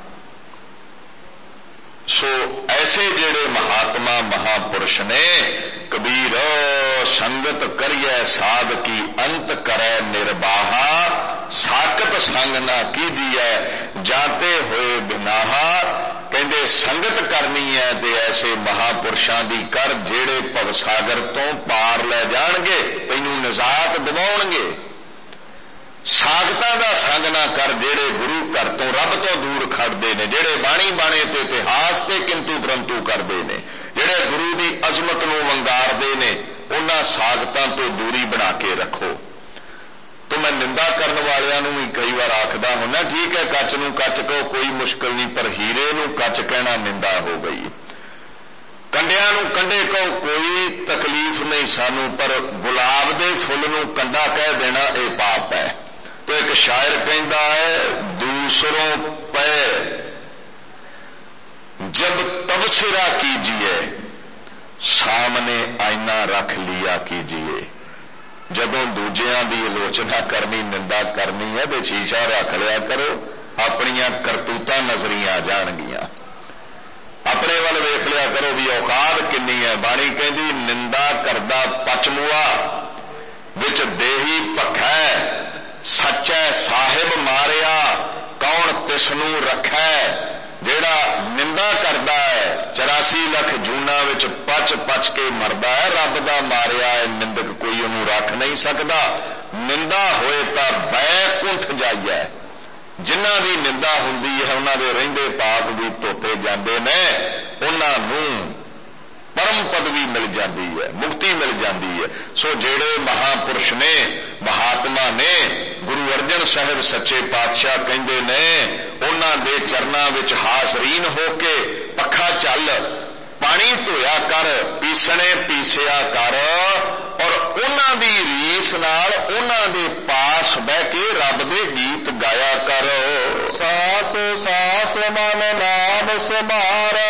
ਸੋ ਐਸੇ ਜਿਹੜੇ ਮਹਾਤਮਾ ਮਹਾਪੁਰਸ਼ ਨੇ, ਕਬੀਰ ਸੰਗਤ ਕਰੀਐ ਸਾਧ ਕੀ ਅੰਤ ਕਰੈ ਨਿਰਬਾਹਾ, ਸਾਕਤ ਸੰਗ ਨਾ ਕੀਜੀਐ ਜਾਤੇ ਹੋਏ ਬਿਨਾਹਾ। ਕਹਿੰਦੇ ਸੰਗਤ ਕਰਨੀ ਹੈ ਤੇ ਐਸੇ ਮਹਾਪੁਰਸ਼ਾਂ ਦੀ ਕਰ ਜਿਹੜੇ ਭਵਸਾਗਰ ਤੋਂ ਪਾਰ ਲੈ ਜਾਣਗੇ, ਤੈਨੂੰ ਨਿਜਾਤ ਦਿਵਾਉਣਗੇ। ਸਾਗਤਾਂ ਦਾ ਸੰਗ ਨਾ ਕਰ ਜਿਹੜੇ ਗੁਰੂ ਘਰ ਤੋਂ ਰੱਬ ਤੋਂ ਦੂਰ ਖੜਦੇ ਨੇ, ਜਿਹੜੇ ਬਾਣੀ ਬਾਣੇ ਤੇ ਇਤਿਹਾਸ ਤੇ ਕਿੰਤੂ ਪਰੰਤੂ ਕਰਦੇ ਨੇ, ਜਿਹੜੇ ਗੁਰੂ ਦੀ ਅਜ਼ਮਤ ਨੂੰ ਵੰਗਾਰਦੇ ਨੇ, ਉਹਨਾਂ ਸਾਗਤਾਂ ਤੋਂ ਦੂਰੀ ਬਣਾ ਕੇ ਰੱਖੋ। तो मैं निंदा करने वालियां नूं भी कई बार आखदा हुंदा, ठीक है कच नूं कच कहो कोई मुश्किल नहीं, पर हीरे नूं कच कहना निंदा हो गई। कंडियां नूं कंडे कहो कोई तकलीफ नहीं सानू, पर गुलाब दे फुल नूं कंडा कह देना ये पाप है। तो एक शायर कहता है, दूसरों पे जब तबसरा कीजिए सामने आईना रख लिया कीजिए। जदों दूजियां दी आलोचना करनी निंदा करनी है तो शीशा रख लिया करो, अपनियां करतूतां नजरियां आ जाणगियां। अपने वाल वेख लिया करो भी औकात किन्नी है। बाणी कहंदी निंदा करदा पचमुआ विच देही भखै, सच्चै साहिब मारिया कौन तिसनू रखै। जेड़ा निंदा करदा है 84 लाख जूना विच पच पच के मरदा है, रब दा मारिया है निंदक कोई उन्होंने रख नहीं सकता। निंदा होए तां बैकुंठ जाइए। जिन्हां दी निंदा हुंदी है उन्हां दे रहिंदे पाप भी धोते जांदे ने, उन्हां नूं परम पदवी मिल जाती है, मुक्ति मिल जाती है। सो जेड़े महापुरुष ने महात्मा ने गुरु अर्जन साहिब सच्चे पातशाह कहंदे ने, उन्हां दे चरनां विच हासरीन होके पखा चल, पानी धोया कर, पीसने पीसिया कर, और उन्हां दी रीस नाल उन्हां दे पास बह के रब दे गीत गाया कर। सास सास मन नाम समारा,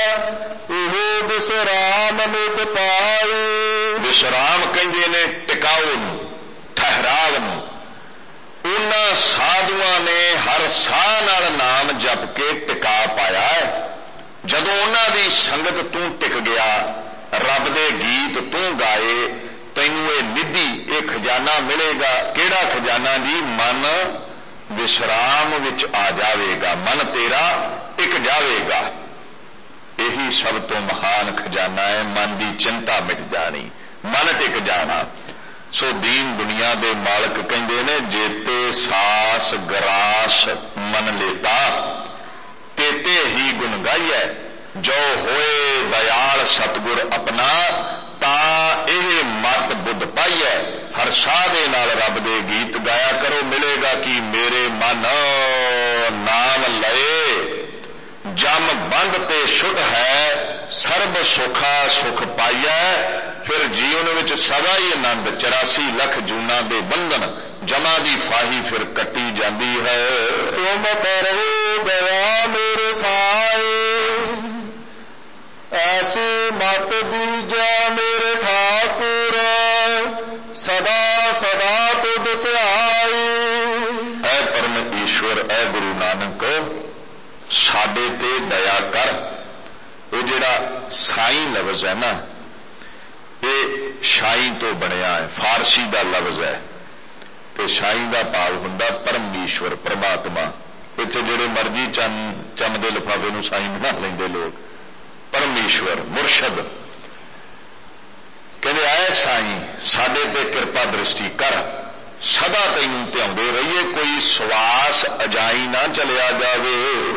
विश्राम नित पाई। विश्राम कहंदे ने टिकाऊ नूं, ठहराव नूं। उन्हां साधुआं ने हर साह नाल नाम जप के टिका पाया है। जदों उन्हां दी संगत तूं टिक गया, रब दे गीत तूं गाए, तैनूं ये निधि ये खजाना मिलेगा। केड़ा खजाना जी? मन विश्राम विच आ जावेगा, मन तेरा टिक जावेगा। यही सब तो महान खजाना है, मन की चिंता मिट जानी, मन टिक जाना। सो दीन दुनिया दे मालक कहंदे ने, जेते सास गरास मन लेता तेते ही गुण गाइए, जो होए दयाल सतगुर अपना ता ये मत बुद्ध पाइए। हर शाह दे नाल रब दे गीत गाया करो, मिलेगा कि मेरे मन नाम लए जम बंद ते शुद्ध है, सर्ब सुखा सुख पाइया। फिर जीवन विच सदा ही आनंद, 84 लाख जूना दे बंधन जमा दी फाही फिर कटी जाती है। तुम करो दया मेरे साए, ऐसी ਮਤ ਦੀਜੈ ਮੇਰੇ ਠਾਕੁਰ, ਸਦਾ ਸਦਾ ਤੁਧ ਧਿਆਈ। ਐ ਪਰਮ ਈਸ਼ਵਰ, ਐ ਗੁਰੂ ਨਾਨਕ, ਸਾਡੇ ਤੇ ਦਇਆ ਕਰ। ਉਹ ਜਿਹੜਾ ਸਾਈਂ ਲਫ਼ਜ਼ ਹੈ ਨਾ, ਇਹ ਸ਼ਾਈ ਤੋਂ ਬਣਿਆ ਹੈ, ਫਾਰਸੀ ਦਾ ਲਫ਼ਜ਼ ਹੈ, ਤੇ ਸ਼ਾਈ ਦਾ ਭਾਵ ਹੁੰਦਾ ਪਰਮੇਸ਼ਵਰ, ਪ੍ਰਮਾਤਮਾ। ਇੱਥੇ ਜਿਹੜੇ ਮਰਜ਼ੀ ਚੰਮ ਦੇ ਲਿਫਾਫੇ ਨੂੰ ਸਾਈਂ ਬਣਾ ਲੈਂਦੇ ਲੋਕ। ਪਰਮੇਸ਼ਵਰ, ਮੁਰਸ਼ਦ ਕਹਿੰਦੇ ਆਏ ਸਾਈਂ ਸਾਡੇ ਤੇ ਕਿਰਪਾ ਦ੍ਰਿਸ਼ਟੀ ਕਰ, ਸਦਾ ਤੈਨੂੰ ਧਿਆਉਂਦੇ ਰਹੀਏ, ਕੋਈ ਸਵਾਸ ਅਜਾਈ ਨਾ ਚਲਿਆ ਜਾਵੇ।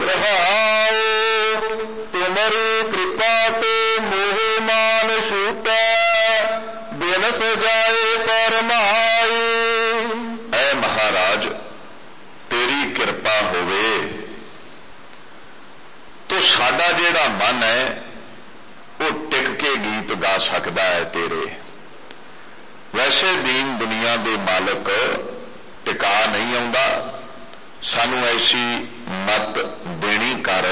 ਰਹਾਉ ਤੁਮਰੀ ਕਿਰਪਾ ਤੇ ਮੋਹ ਮਾਨ ਛੂਟੈ, ਬਿਨ ਸਜਾਏ ਪਰਮਾਈ। ਐ ਮਹਾਰਾਜ ਤੇਰੀ ਕਿਰਪਾ ਹੋਵੇ ਤੋ ਸਾਡਾ ਜਿਹੜਾ ਮਨ ਹੈ ਉਹ ਟਿਕ ਕੇ ਗੀਤ ਗਾ ਸਕਦਾ ਹੈ ਤੇਰੇ। ਵੈਸੇ ਦੀਨ ਦੁਨੀਆ ਦੇ ਮਾਲਕ ਟਿਕਾ ਨਹੀਂ ਆਉਂਦਾ, ਸਾਨੂੰ ਐਸੀ ਮਤ ਦੇਣੀ ਕਰ,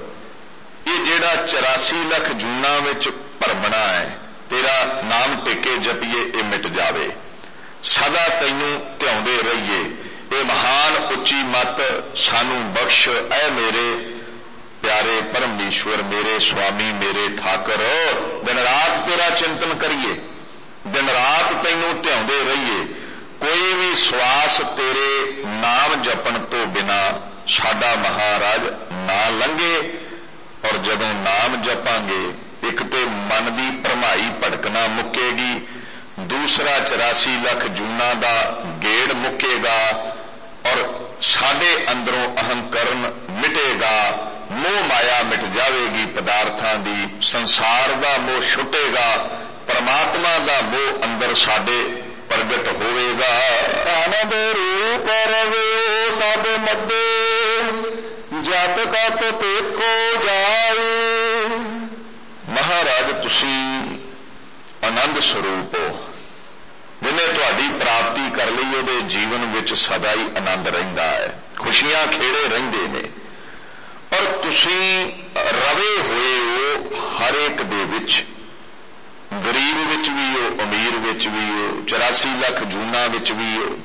ਇਹ ਜਿਹੜਾ 84 ਲੱਖ ਜੂਨਾਂ ਵਿੱਚ ਭਰਮਣਾ ਹੈ, ਤੇਰਾ ਨਾਮ ਟਿਕੇ ਜਪੀਏ, ਇਹ ਮਿਟ ਜਾਵੇ, ਸਦਾ ਤੈਨੂੰ ਧਿਆਉਂਦੇ ਰਹੀਏ। ਇਹ ਮਹਾਨ ਉੱਚੀ ਮਤ ਸਾਨੂੰ ਬਖਸ਼ ਐ ਮੇਰੇ ਪਿਆਰੇ ਪਰਮੇਸ਼ਵਰ, ਮੇਰੇ ਸੁਆਮੀ, ਮੇਰੇ ਠਾਕਰ। ਦਿਨ ਰਾਤ ਤੇਰਾ ਚਿੰਤਨ ਕਰੀਏ, ਦਿਨ ਰਾਤ ਤੈਨੂੰ ਧਿਆਉਂਦੇ ਰਹੀਏ, ਕੋਈ ਵੀ ਸਵਾਸ ਤੇਰੇ ਨਾਮ ਜਪਣ ਤੋਂ ਬਿਨਾ ਸਾਡਾ ਮਹਾਰਾਜ ਨਾ ਲੰਘੇ। ਔਰ ਜਦੋਂ ਨਾਮ ਜਪਾਂਗੇ, ਇੱਕ ਤੇ ਮਨ ਦੀ ਭਰਮਾਈ ਭਟਕਣਾ ਮੁੱਕੇਗੀ, ਦੂਸਰਾ 84 ਲੱਖ ਜੂਨਾਂ ਦਾ ਗੇੜ ਮੁੱਕੇਗਾ, ਔਰ ਸਾਡੇ ਅੰਦਰੋਂ ਅਹੰਕਰਨ ਮਿਟੇਗਾ, ਮੋਹ ਮਾਇਆ ਮਿਟ ਜਾਵੇਗੀ ਪਦਾਰਥਾਂ ਦੀ, ਸੰਸਾਰ ਦਾ ਮੋਹ ਛੁੱਟੇਗਾ, ਪਰਮਾਤਮਾ ਦਾ ਮੋਹ ਅੰਦਰ ਸਾਡੇ ਪ੍ਰਗਟ ਹੋਵੇਗਾ। ਆਨੰਦ ਰੂਪ ਰਵੇ ਸਭ ਮੱਦੇ, ਜਤ ਕਤ ਦੇਖੋ ਜਾਏ। ਮਹਾਰਾਜ ਤੁਸੀਂ ਆਨੰਦ ਸਰੂਪ ਹੋ, ਜਿਹਨੇ ਤੁਹਾਡੀ ਪ੍ਰਾਪਤੀ ਕਰ ਲਈ ਉਹਦੇ ਜੀਵਨ ਵਿੱਚ ਸਦਾ ਹੀ ਆਨੰਦ ਰਹਿੰਦਾ ਹੈ, ਖੁਸ਼ੀਆਂ ਖੇੜੇ ਰਹਿੰਦੇ ਨੇ। ਔਰ ਤੁਸੀਂ ਰਵੇ ਹੋਏ ਹੋ ਹਰ ਇੱਕ ਦੇ ਵਿੱਚ, ਗਰੀਬ ਵਿੱਚ ਵੀ ਹੋ, ਅਮੀਰ ਵਿੱਚ ਵੀ ਹੋ, 84 ਲੱਖ ਜੂਨਾਂ ਵਿੱਚ ਵੀ ਹੋ,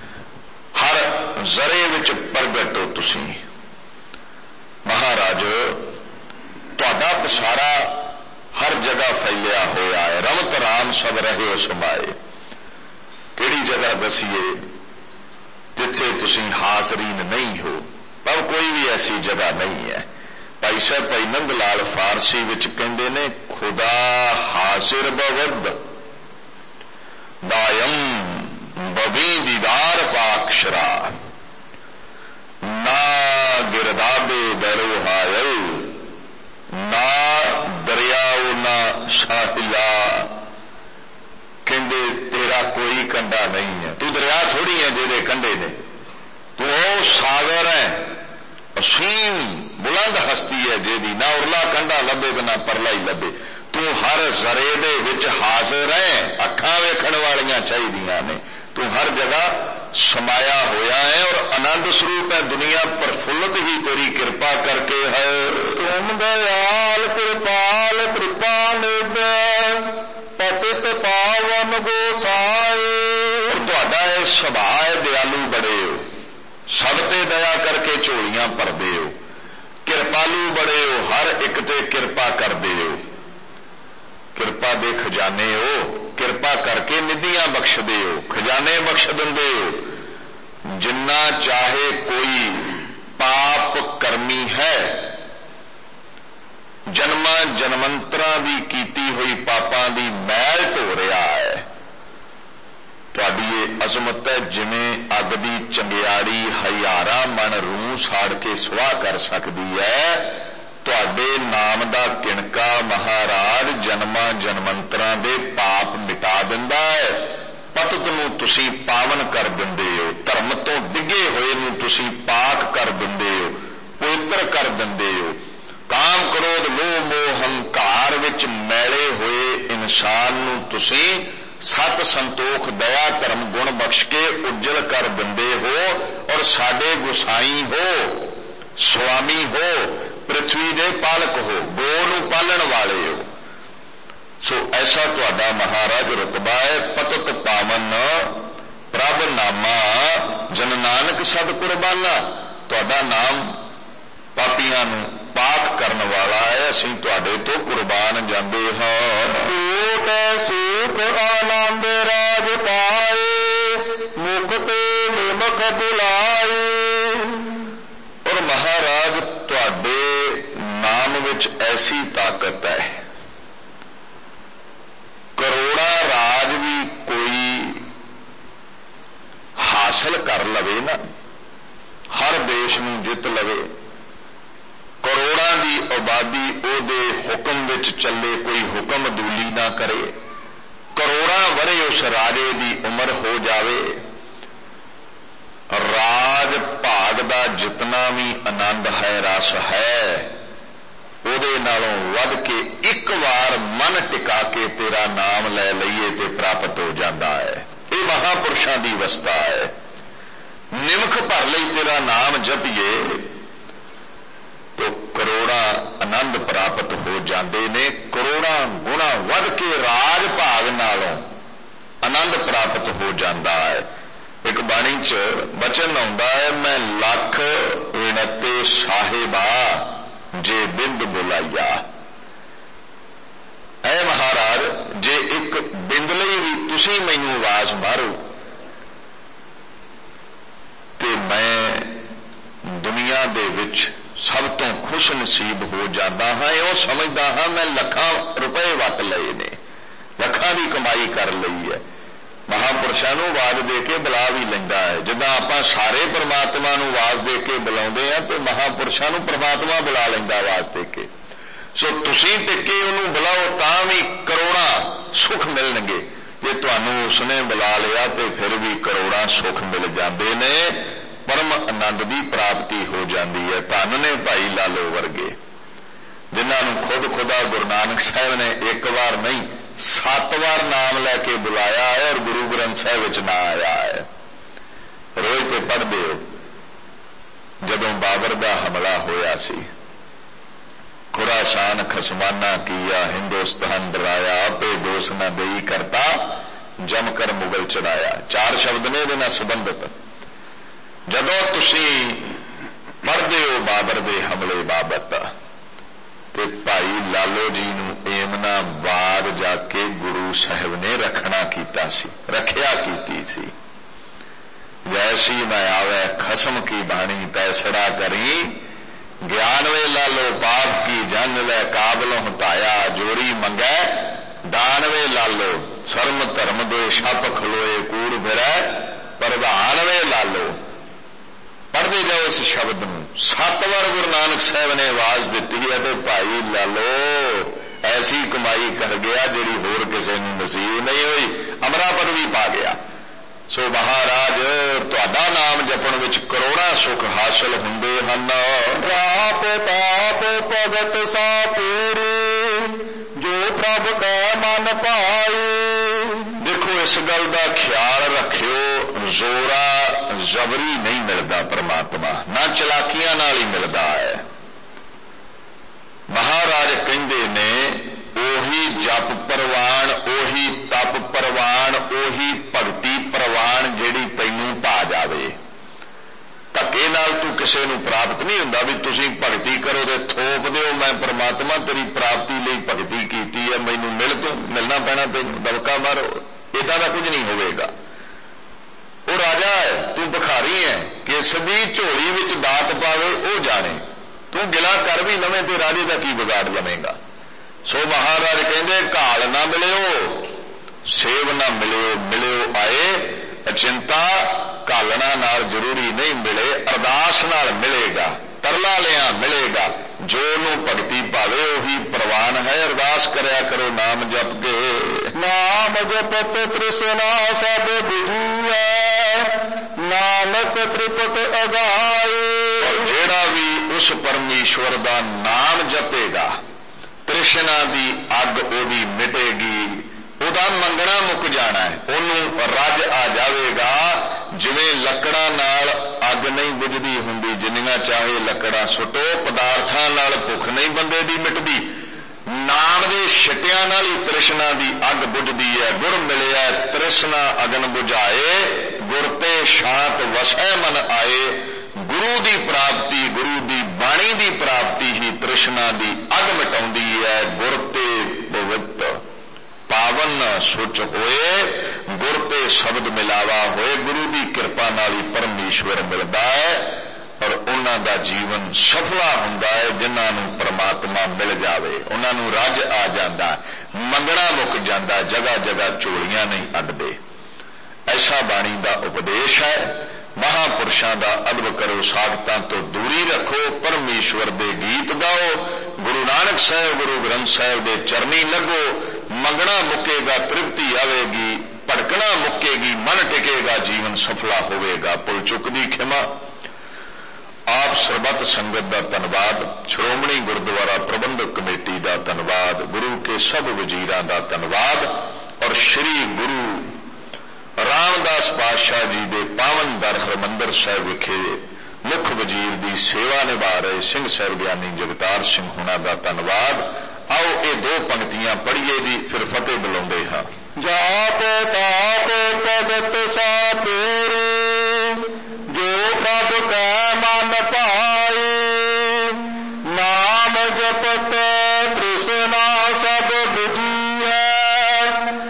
ਹਰ ਜ਼ਰੇ ਵਿੱਚ ਪ੍ਰਗਟ ਹੋ ਤੁਸੀਂ। ਮਹਾਰਾਜ ਤੁਹਾਡਾ ਪਸਾਰਾ ਹਰ ਜਗ੍ਹਾ ਫੈਲਿਆ ਹੋਇਆ ਹੈ, ਰਮਤ ਰਾਮ ਸਭ ਰਹੇ ਸਮਾਏ। ਕਿਹੜੀ ਜਗ੍ਹਾ ਦਸੀਏ ਜਿੱਥੇ ਤੁਸੀਂ ਹਾਜ਼ਰੀਨ ਨਹੀਂ ਹੋ? ਪਰ ਕੋਈ ਵੀ ਐਸੀ ਜਗ੍ਹਾ ਨਹੀਂ ਹੈ। ਭਾਈ ਸਾਹਿਬ ਭਾਈ ਨੰਦ ਲਾਲ ਫਾਰਸੀ ਵਿੱਚ ਕਹਿੰਦੇ ਨੇ, ਖੁਦਾ ਹਾਜ਼ਰ ਬਵਦ ਦਾਇਮ ਬਵੀ ਦੀਦਾਰ ਪਾਕਸ਼ਰਾ, ਨਾ ਗਿਰਦਾਬੇ ਦਰੋ ਹਾਇਲ, ਨਾ ਦਰਿਆਓ ਨਾ ਸਾਹਿਲਾ। ਕਹਿੰਦੇ ਤੇਰਾ ਕੋਈ ਕੰਢਾ ਨਹੀਂ ਹੈ, ਤੂੰ ਦਰਿਆ ਥੋੜੀ ਹੈ ਜਿਹਦੇ ਕੰਢੇ ਨੇ, ਤੂੰ ਉਹ ਸਾਗਰ ਹੈ, ਅਸੀਮ ਬੁਲੰਦ ਹਸਤੀ ਹੈ ਜਿਹਦੀ ਨਾ ਉਰਲਾ ਕੰਢਾ ਲੱਭੇ ਤੇ ਨਾ ਪਰਲਾ ਹੀ ਲੱਭੇ। ਤੂੰ ਹਰ ਜ਼ਰੇ ਦੇ ਵਿੱਚ ਹਾਜ਼ਰ ਹੈ, ਅੱਖਾਂ ਵੇਖਣ ਵਾਲੀਆਂ ਚਾਹੀਦੀਆਂ ਨੇ, ਤੂੰ ਹਰ ਜਗ੍ਹਾ ਸਮਾਇਆ ਹੋਇਆ ਹੈ ਔਰ ਆਨੰਦ ਸਰੂਪ ਹੈ। ਦੁਨੀਆ ਪ੍ਰਫੁੱਲਤ ਹੀ ਤੇਰੀ ਕਿਰਪਾ ਕਰਕੇ ਹੈ। ਤੁਮ ਦਇਆਲ ਕਿਰਪਾਲ ਕਿਰਪਾ ਨਿਧ, ਪਤਿਤ ਪਾਵਨ ਗੋਸਾਏ। ਤੁਹਾਡਾ ਇਹ ਸੁਭਾਅ ਹੈ, ਦਿਆਲੂ ਬੜੇ ਹੋ, ਸਭ ਤੇ ਦਇਆ ਕਰਕੇ ਝੋਲੀਆਂ ਭਰਦੇ ਹੋ, ਕਿਰਪਾਲੂ ਬੜੇ ਹੋ, ਹਰ ਇੱਕ ਤੇ ਕਿਰਪਾ ਕਰਦੇ ਹੋ, ਕਿਰਪਾ ਦੇ ਖਜ਼ਾਨੇ ਹੋ, ਕਿਰਪਾ ਕਰਕੇ ਨਿਧੀਆਂ ਬਖਸ਼ਦੇ ਹੋ, ਖਜ਼ਾਨੇ ਬਖਸ਼ ਦਿੰਦੇ ਹੋ। ਜਿੰਨਾ ਚਾਹੇ ਕੋਈ ਪਾਪ ਕਰਮੀ ਹੈ, ਜਨਮਾਂ ਜਨਮੰਤਰਾਂ ਦੀ ਕੀਤੀ ਹੋਈ ਪਾਪਾਂ ਦੀ ਮੈਲ ਧੋ ਰਿਹਾ ਹੈ। ਤੁਹਾਡੀ ਇਹ ਅਜ਼ਮਤ ਹੈ, ਜਿਵੇਂ ਅੱਗ ਦੀ ਚੰਗਿਆੜੀ ਹਜ਼ਾਰਾਂ ਮਣ ਰੂਹ ਸਾੜ ਕੇ ਸੁਆਹ ਕਰ ਸਕਦੀ ਹੈ। ਤੁਹਾਡੇ ਨਾਮ ਦਾ ਕਿਣਕਾ ਮਹਾਰਾਜ ਜਨਮਾਂ ਜਨਮੰਤਰਾਂ ਦੇ ਪਾਪ ਮਿਟਾ ਦਿੰਦਾ ਹੈ। ਪਤਿਤ ਨੂੰ ਤੁਸੀਂ ਪਾਵਨ ਕਰ ਦਿੰਦੇ ਹੋ, ਧਰਮ ਤੋਂ ਡਿੱਗੇ ਹੋਏ ਨੂੰ ਤੁਸੀਂ ਪਾਕ ਕਰ ਦਿੰਦੇ ਹੋ, ਪਵਿੱਤਰ ਕਰ ਦਿੰਦੇ ਹੋ। ਕਾਮ ਕ੍ਰੋਧ ਮੋਹ ਮੋਹ ਹੰਕਾਰ ਵਿੱਚ ਮੈਲੇ ਹੋਏ ਇਨਸਾਨ ਨੂੰ ਤੁਸੀਂ ਸਤ ਸੰਤੋਖ ਦਇਆ ਧਰਮ ਗੁਣ ਬਖਸ਼ ਕੇ ਉਜਲ ਕਰ ਦਿੰਦੇ ਹੋ। ਔਰ ਸਾਡੇ ਗੁਸਾਈ ਹੋ, ਸੁਆਮੀ ਹੋ, ਪ੍ਰਿਥਵੀ ਦੇ ਪਾਲਕ ਹੋ, ਗੋ ਨੂੰ ਪਾਲਣ ਵਾਲੇ ਹੋ। ਸੋ ਐਸਾ ਤੁਹਾਡਾ ਮਹਾਰਾਜ ਰੁਤਬਾ ਹੈ। ਪਤਿਤ ਪਾਵਨ ਪ੍ਰਭ ਨਾਮਾ ਜਨ ਨਾਨਕ ਸਦ ਕੁਰਬਾਨਾ। ਤੁਹਾਡਾ ਨਾਮ ਪਾਪੀਆਂ ਨੂੰ ਪਾਕ ਕਰਨ ਵਾਲਾ ਹੈ। ਅਸੀਂ ਤੁਹਾਡੇ ਤੋਂ ਕੁਰਬਾਨ ਜਾਂਦੇ ਹਾਂ। ਸੁਖ ਆਨੰਦ ਰਾਜ ਪਾਏ ਮੁਕਤ ਨਿਮਖ ਬੁਲਾਏ। ਔਰ ਮਹਾਰਾਜ ਤੁਹਾਡੇ ਨਾਮ ਵਿੱਚ ਐਸੀ ਤਾਕਤ ਹੈ, ਕਰੋੜਾਂ ਰਾਜ ਵੀ ਕੋਈ ਹਾਸਲ ਕਰ ਲਵੇ ਨਾ, ਹਰ ਦੇਸ਼ ਨੂੰ ਜਿੱਤ ਲਵੇ, ਕਰੋੜਾਂ ਦੀ ਆਬਾਦੀ ਉਹਦੇ ਹੁਕਮ ਵਿੱਚ ਚੱਲੇ, ਕੋਈ ਹੁਕਮ ਦੂਲੀ ਨਾ ਕਰੇ, ਕਰੋੜਾਂ ਵਰੇ ਉਸ ਰਾਜੇ ਦੀ ਉਮਰ ਹੋ ਜਾਵੇ, ਰਾਜ ਭਾਗ ਦਾ ਜਿਤਨਾ ਵੀ ਆਨੰਦ ਹੈ, ਰਸ ਹੈ, ਉਹਦੇ ਨਾਲੋਂ ਵੱਧ ਕੇ ਇੱਕ ਵਾਰ ਮਨ ਟਿਕਾ ਕੇ ਤੇਰਾ ਨਾਮ ਲੈ ਲਈਏ ਤੇ ਪ੍ਰਾਪਤ ਹੋ ਜਾਂਦਾ ਹੈ। ਇਹ ਮਹਾਪੁਰਸ਼ਾਂ ਦੀ ਅਵਸਥਾ ਹੈ। ਨਿਮਖ ਭਰ ਲਈ ਤੇਰਾ ਨਾਮ ਜਪੀਏ तो ਕਰੋੜਾਂ ਆਨੰਦ ਪ੍ਰਾਪਤ ਹੋ ਜਾਂਦੇ ਨੇ, ਕਰੋੜਾਂ ਗੁਣਾ ਵੱਧ ਕੇ ਰਾਜ ਭਾਗ ਨਾਲੋਂ ਆਨੰਦ ਪ੍ਰਾਪਤ ਹੋ ਜਾਂਦਾ ਹੈ। ਇੱਕ ਬਾਣੀ 'ਚ ਬਚਨ ਆਉਂਦਾ ਹੈ, ਮੈਂ ਲੱਖ ਵਿਣਤੇ ਸਾਹਿਬਾ ਜੇ ਬਿੰਦ ਬੁਲਾਇਆ। ਐ ਮਹਾਰਾਜ, ਜੇ ਇੱਕ ਬਿੰਦ ਲਈ ਵੀ ਤੁਸੀਂ ਮੈਨੂੰ ਆਵਾਜ਼ ਮਾਰੋ ਤੇ ਮੈਂ ਦੁਨੀਆ ਦੇ ਵਿੱਚ ਸਭ ਤੋਂ ਖੁਸ਼ ਨਸੀਬ ਹੋ ਜਾਂਦਾ ਹਾਂ। ਉਹ ਸਮਝਦਾ ਹਾਂ ਮੈਂ ਲੱਖਾਂ ਰੁਪਏ ਵੱਟ ਲਏ ਨੇ, ਲੱਖਾਂ ਦੀ ਕਮਾਈ ਕਰ ਲਈ ਹੈ। ਮਹਾਂਪੁਰਸ਼ਾਂ ਨੂੰ ਆਵਾਜ਼ ਦੇ ਕੇ ਬੁਲਾ ਵੀ ਲੈਂਦਾ ਹੈ। ਜਿੱਦਾਂ ਆਪਾਂ ਸਾਰੇ ਪਰਮਾਤਮਾ ਨੂੰ ਆਵਾਜ਼ ਦੇ ਕੇ ਬੁਲਾਉਂਦੇ ਹਾਂ ਤੇ ਮਹਾਂਪੁਰਸ਼ਾਂ ਨੂੰ ਪਰਮਾਤਮਾ ਬੁਲਾ ਲੈਂਦਾ ਆਵਾਜ਼ ਦੇ ਕੇ। ਸੋ ਤੁਸੀਂ ਟਿੱਕੇ ਉਹਨੂੰ ਬੁਲਾਓ ਤਾਂ ਵੀ ਕਰੋੜਾਂ ਸੁੱਖ ਮਿਲਣਗੇ। ਜੇ ਤੁਹਾਨੂੰ ਉਸਨੇ ਬੁਲਾ ਲਿਆ ਤੇ ਫਿਰ ਵੀ ਕਰੋੜਾਂ ਸੁੱਖ ਮਿਲ ਜਾਂਦੇ ਨੇ, ਪਰਮ ਆਨੰਦ ਦੀ ਪ੍ਰਾਪਤੀ ਹੋ ਜਾਂਦੀ ਹੈ। ਧੰਨ ਨੇ ਭਾਈ ਲਾਲੋ ਵਰਗੇ, ਜਿਨ੍ਹਾਂ ਨੂੰ ਖੁਦ ਖੁਦਾ ਗੁਰੂ ਨਾਨਕ ਸਾਹਿਬ ਨੇ ਇੱਕ ਵਾਰ ਨਹੀਂ 7 ਵਾਰ ਨਾਮ ਲੈ ਕੇ ਬੁਲਾਇਆ ਹੈ ਔਰ ਗੁਰੂ ਗ੍ਰੰਥ ਸਾਹਿਬ ਵਿੱਚ ਨਾ ਆਇਆ ਹੈ। ਰੋਜ਼ ਤੇ ਪੜ੍ਹਦੇ ਹੋ, ਜਦੋਂ ਬਾਬਰ ਦਾ ਹਮਲਾ ਹੋਇਆ ਸੀ, ਖੁਰਾਸਾਨ ਖਸਮਾਨਾ ਕੀਆ ਹਿੰਦੁਸਤਾਨ ਡਰਾਇਆ, ਆਪੇ ਦੋਸ ਨਾ ਦੇਈ ਕਰਤਾ ਜਮ ਕਰ ਮੁਗਲ ਚੜਾਇਆ। 4 ਸ਼ਬਦ ਨੇ ਇਹਦੇ ਨਾਲ ਸੰਬੰਧਿਤ। ਜਦੋਂ ਤੁਸੀਂ ਪੜ੍ਹਦੇ ਹੋ ਬਾਬਰ ਦੇ ਹਮਲੇ ਬਾਬਤ, ਤੇ ਭਾਈ ਲਾਲੋ ਜੀ ਨੂੰ ਏਮਨਾਬਾਦ ਜਾ ਕੇ ਗੁਰੂ ਸਾਹਿਬ ਨੇ ਰੱਖਿਆ ਕੀਤੀ ਸੀ। ਜੈਸੀ ਮੈਂ ਆਵੇ ਖਸਮ ਕੀ ਬਾਣੀ ਤੈਸੜਾ ਕਰੀ, ਗਿਆਨ ਵੇ ਲਾਲੋ ਪਾਪ ਕੀ ਜਨ ਲੈ ਕਾਬਲੋਂ ਹਟਾਇਆ, ਜੋੜੀ ਮੰਗੈ ਦਾਨ ਵੇ ਲਾਲੋ, ਸ਼ਰਮ ਧਰਮ ਦੇ ਛੱਪ ਖਲੋਏ ਕੂੜ ਫਿਰੈ, ਪ੍ਰਧਾਨ ਵੇ ਲਾਲੋ। ਪੜ੍ਹਦੇ ਜਾਓ ਇਸ ਸ਼ਬਦ ਨੂੰ। 7 ਵਾਰ ਗੁਰੂ ਨਾਨਕ ਸਾਹਿਬ ਨੇ ਆਵਾਜ਼ ਦਿੱਤੀ ਹੈ ਤੇ ਭਾਈ ਲਾਲੋ ਐਸੀ ਕਮਾਈ ਕਰ ਗਿਆ ਜਿਹੜੀ ਹੋਰ ਕਿਸੇ ਨੂੰ ਨਸੀਬ ਨਹੀਂ ਹੋਈ, ਅਮਰਾ ਪਦਵੀ ਪਾ ਗਿਆ। ਸੋ ਮਹਾਰਾਜ, ਤੁਹਾਡਾ ਨਾਮ ਜਪਣ ਵਿੱਚ ਕਰੋੜਾਂ ਸੁੱਖ ਹਾਸਲ ਹੁੰਦੇ ਹਨ। ਰਾਪ ਤਾਪ ਭਗਤ ਸਾ ਪੂਰੀ, ਜੋ ਪ੍ਰਭ ਕੈ ਮਨ ਭਾਈ। ਦੇਖੋ, ਇਸ ਗੱਲ ਦਾ ਖਿਆਲ ਰੱਖਿਓ, ਜ਼ੋਰਾ ਜ਼ਬਰੀ ਨਹੀਂ ਮਿਲਦਾ ਪਰਮਾਤਮਾ, ਨਾ ਚਲਾਕੀਆਂ ਨਾਲ ਹੀ ਮਿਲਦਾ ਹੈ। ਮਹਾਰਾਜ ਕਹਿੰਦੇ ਨੇ, ਉਹੀ ਜਪ ਪ੍ਰਵਾਨ, ਉਹੀ ਤਪ ਪ੍ਰਵਾਨ, ਉਹੀ ਭਗਤੀ ਪ੍ਰਵਾਨ ਜਿਹੜੀ ਤੈਨੂੰ ਭਾ ਜਾਵੇ। ਧੱਕੇ ਨਾਲ ਤੂੰ ਕਿਸੇ ਨੂੰ ਪ੍ਰਾਪਤ ਨਹੀਂ ਹੁੰਦਾ ਵੀ ਤੁਸੀਂ ਭਗਤੀ ਕਰੋ ਤੇ ਥੋਪ ਦਿਓ, ਮੈਂ ਪਰਮਾਤਮਾ ਤੇਰੀ ਪ੍ਰਾਪਤੀ ਲਈ ਭਗਤੀ ਕੀਤੀ ਹੈ, ਮੈਨੂੰ ਮਿਲਣਾ ਪੈਣਾ, ਤੈਨੂੰ ਦਬਕਾ ਮਾਰੋ, ਏਦਾਂ ਦਾ ਕੁਝ ਨਹੀਂ ਹੋਵੇਗਾ। ਉਹ ਰਾਜਾ ਹੈ, ਤੂੰ ਭਿਖਾਰੀ ਹੈ, ਕਿਸ ਦੀ ਝੋਲੀ ਵਿੱਚ ਦਾਤ ਪਾਵੇ ਉਹ ਜਾਣੇ। ਤੂੰ ਗਿਲਾ ਕਰ ਵੀ ਲਵੇਂ ਤੇ ਰਾਜੇ ਦਾ ਕੀ ਵਿਗਾੜ ਲਵੇਂਗਾ। ਸੋ ਮਹਾਰਾਜ ਕਹਿੰਦੇ, ਘਾਲ ਨਾ ਮਿਲਿਓ, ਸੇਵ ਨਾ ਮਿਲਿਓ ਆਏ। ਅਚਿੰਤਾ ਘਾਲਣਾ ਨਾਲ ਜ਼ਰੂਰੀ ਨਹੀਂ ਮਿਲੇ, ਅਰਦਾਸ ਨਾਲ ਮਿਲੇਗਾ, ਤਰਲਾ ਲਿਆ ਮਿਲੇਗਾ। ਜੋ ਨੂੰ ਭਗਤੀ ਭਾਵੇ ਉਹੀ ਪ੍ਰਵਾਨ ਹੈ। ਅਰਦਾਸ ਕਰਿਆ ਕਰੋ ਨਾਮ ਜਪ ਕੇ। ਨਾਮ ਜਪਤ ਤ੍ਰਿਸ਼ਨਾ ਸਭ ਬੁਝੀਐ, ਨਾਨਕ ਤ੍ਰਿਪਤ ਅਗਾਏ। ਜਿਹੜਾ ਵੀ ਉਸ ਪਰਮੇਸ਼ਵਰ ਦਾ ਨਾਮ ਜਪੇਗਾ, ਤ੍ਰਿਸ਼ਨਾ ਦੀ ਅੱਗ ਉਹਦੀ ਮਿਟੇਗੀ, ਉਹਦਾ ਮੰਗਣਾ ਮੁੱਕ ਜਾਣਾ ਹੈ, ਉਹਨੂੰ ਰੱਜ ਆ ਜਾਵੇਗਾ। ਜਿਵੇਂ ਲੱਕੜਾਂ ਨਾਲ ਅੱਗ ਨਹੀਂ ਬੁਝਦੀ ਹੁੰਦੀ, ਜਿੰਨੀਆਂ ਚਾਹੇ ਲੱਕੜਾਂ ਸੁੱਟੋ, ਪਦਾਰਥਾਂ ਨਾਲ ਭੁੱਖ ਨਹੀਂ ਬੰਦੇ ਦੀ ਮਿਟਦੀ। ਨਾਮ ਦੇ ਛਿੱਟਿਆਂ ਨਾਲ ਹੀ ਤ੍ਰਿਸ਼ਨਾ ਦੀ ਅੱਗ ਬੁਝਦੀ ਹੈ। ਗੁਰ ਮਿਲਿਆ ਤ੍ਰਿਸ਼ਨਾ ਅਗਨ ਬੁਝਾਏ, ਗੁਰ ਤੇ ਸ਼ਾਂਤ ਵਸੈ ਮਨ ਆਏ। ਗੁਰੂ ਦੀ ਪ੍ਰਾਪਤੀ, ਗੁਰੂ ਦੀ ਬਾਣੀ ਦੀ ਪ੍ਰਾਪਤੀ ਹੀ ਤ੍ਰਿਸ਼ਨਾ ਦੀ ਅੱਗ ਮਿਟਾਉਂਦੀ ਹੈ। ਗੁਰ ਤੇ ਪਵਿੱਤ ਪਾਵਨ ਸੁਚ ਹੋਏ, ਗੁਰ ਤੇ ਸ਼ਬਦ ਮਿਲਾਵਾ ਹੋਏ। ਗੁਰੂ ਦੀ ਕਿਰਪਾ ਨਾਲ ਹੀ ਪਰਮੇਸ਼ਵਰ ਮਿਲਦਾ ਹੈ ਔਰ ਉਹਨਾਂ ਦਾ ਜੀਵਨ ਸਫਲਾ ਹੁੰਦਾ ਹੈ। ਜਿਨ੍ਹਾਂ ਨੂੰ ਪਰਮਾਤਮਾ ਮਿਲ ਜਾਵੇ ਉਹਨਾਂ ਨੂੰ ਰੱਜ ਆ ਜਾਂਦਾ, ਮੰਗਣਾ ਮੁੱਕ ਜਾਂਦਾ, ਜਗ੍ਹਾ ਜਗ੍ਹਾ ਝੋਲੀਆਂ ਨਹੀਂ ਅੱਡਦੇ। ਐਸਾ ਬਾਣੀ ਦਾ ਉਪਦੇਸ਼ ਹੈ। ਮਹਾਂਪੁਰਸ਼ਾਂ ਦਾ ਅਦਬ ਕਰੋ, ਸਾਧਕਾਂ ਤੋਂ ਦੂਰੀ ਰੱਖੋ, ਪਰਮੇਸ਼ਵਰ ਦੇ ਗੀਤ ਗਾਓ, ਗੁਰੂ ਨਾਨਕ ਸਾਹਿਬ, ਗੁਰੂ ਗ੍ਰੰਥ ਸਾਹਿਬ ਦੇ ਚਰਨੀ ਲੱਗੋ। ਮੰਗਣਾ ਮੁੱਕੇਗਾ, ਤ੍ਰਿਪਤੀ ਆਵੇਗੀ, ਭਟਕਣਾ ਮੁੱਕੇਗੀ, ਮਨ ਟਿਕੇਗਾ, ਜੀਵਨ ਸਫਲਾ ਹੋਵੇਗਾ। ਭੁੱਲ ਚੁੱਕ ਦੀ ਖਿਮਾ। ਆਪ ਸਰਬੱਤ ਸੰਗਤ ਦਾ ਧੰਨਵਾਦ, ਸ਼੍ਰੋਮਣੀ ਗੁਰਦੁਆਰਾ ਪ੍ਰਬੰਧਕ ਕਮੇਟੀ ਦਾ ਧੰਨਵਾਦ, ਗੁਰੂ ਕੇ ਸਭ ਵਜ਼ੀਰਾਂ ਦਾ ਧੰਨਵਾਦ ਔਰ ਸ੍ਰੀ ਗੁਰੂ ਰਾਮਦਾਸ ਪਾਤਸ਼ਾਹ ਜੀ ਦੇ ਪਾਵਨ ਦਰ ਹਰਿਮੰਦਰ ਸਾਹਿਬ ਵਿਖੇ ਮੁੱਖ ਵਜ਼ੀਰ ਦੀ ਸੇਵਾ ਨਿਭਾ ਰਹੇ ਸਿੰਘ ਸਾਹਿਬ ਗਿਆਨੀ ਜਗਤਾਰ ਸਿੰਘ ਹੁਣਾਂ ਦਾ ਧੰਨਵਾਦ। ਆਓ ਇਹ ਦੋ ਪੰਕਤੀਆਂ ਪੜ੍ਹੀਏ ਜੀ, ਫਿਰ ਫਤਿਹ ਬੁਲਾਉਂਦੇ ਹਾਂ। ਜਾਪ ਤਾਪ ਭਗਤ ਸਾਪੂਰੇ, ਜੋ ਪ੍ਰਭ ਕੈ ਮਨ ਭਾਏ। ਨਾਮ ਜਪਤ ਤ੍ਰਿਸ਼ਨਾ ਸਭ ਬੁਝੀਐ,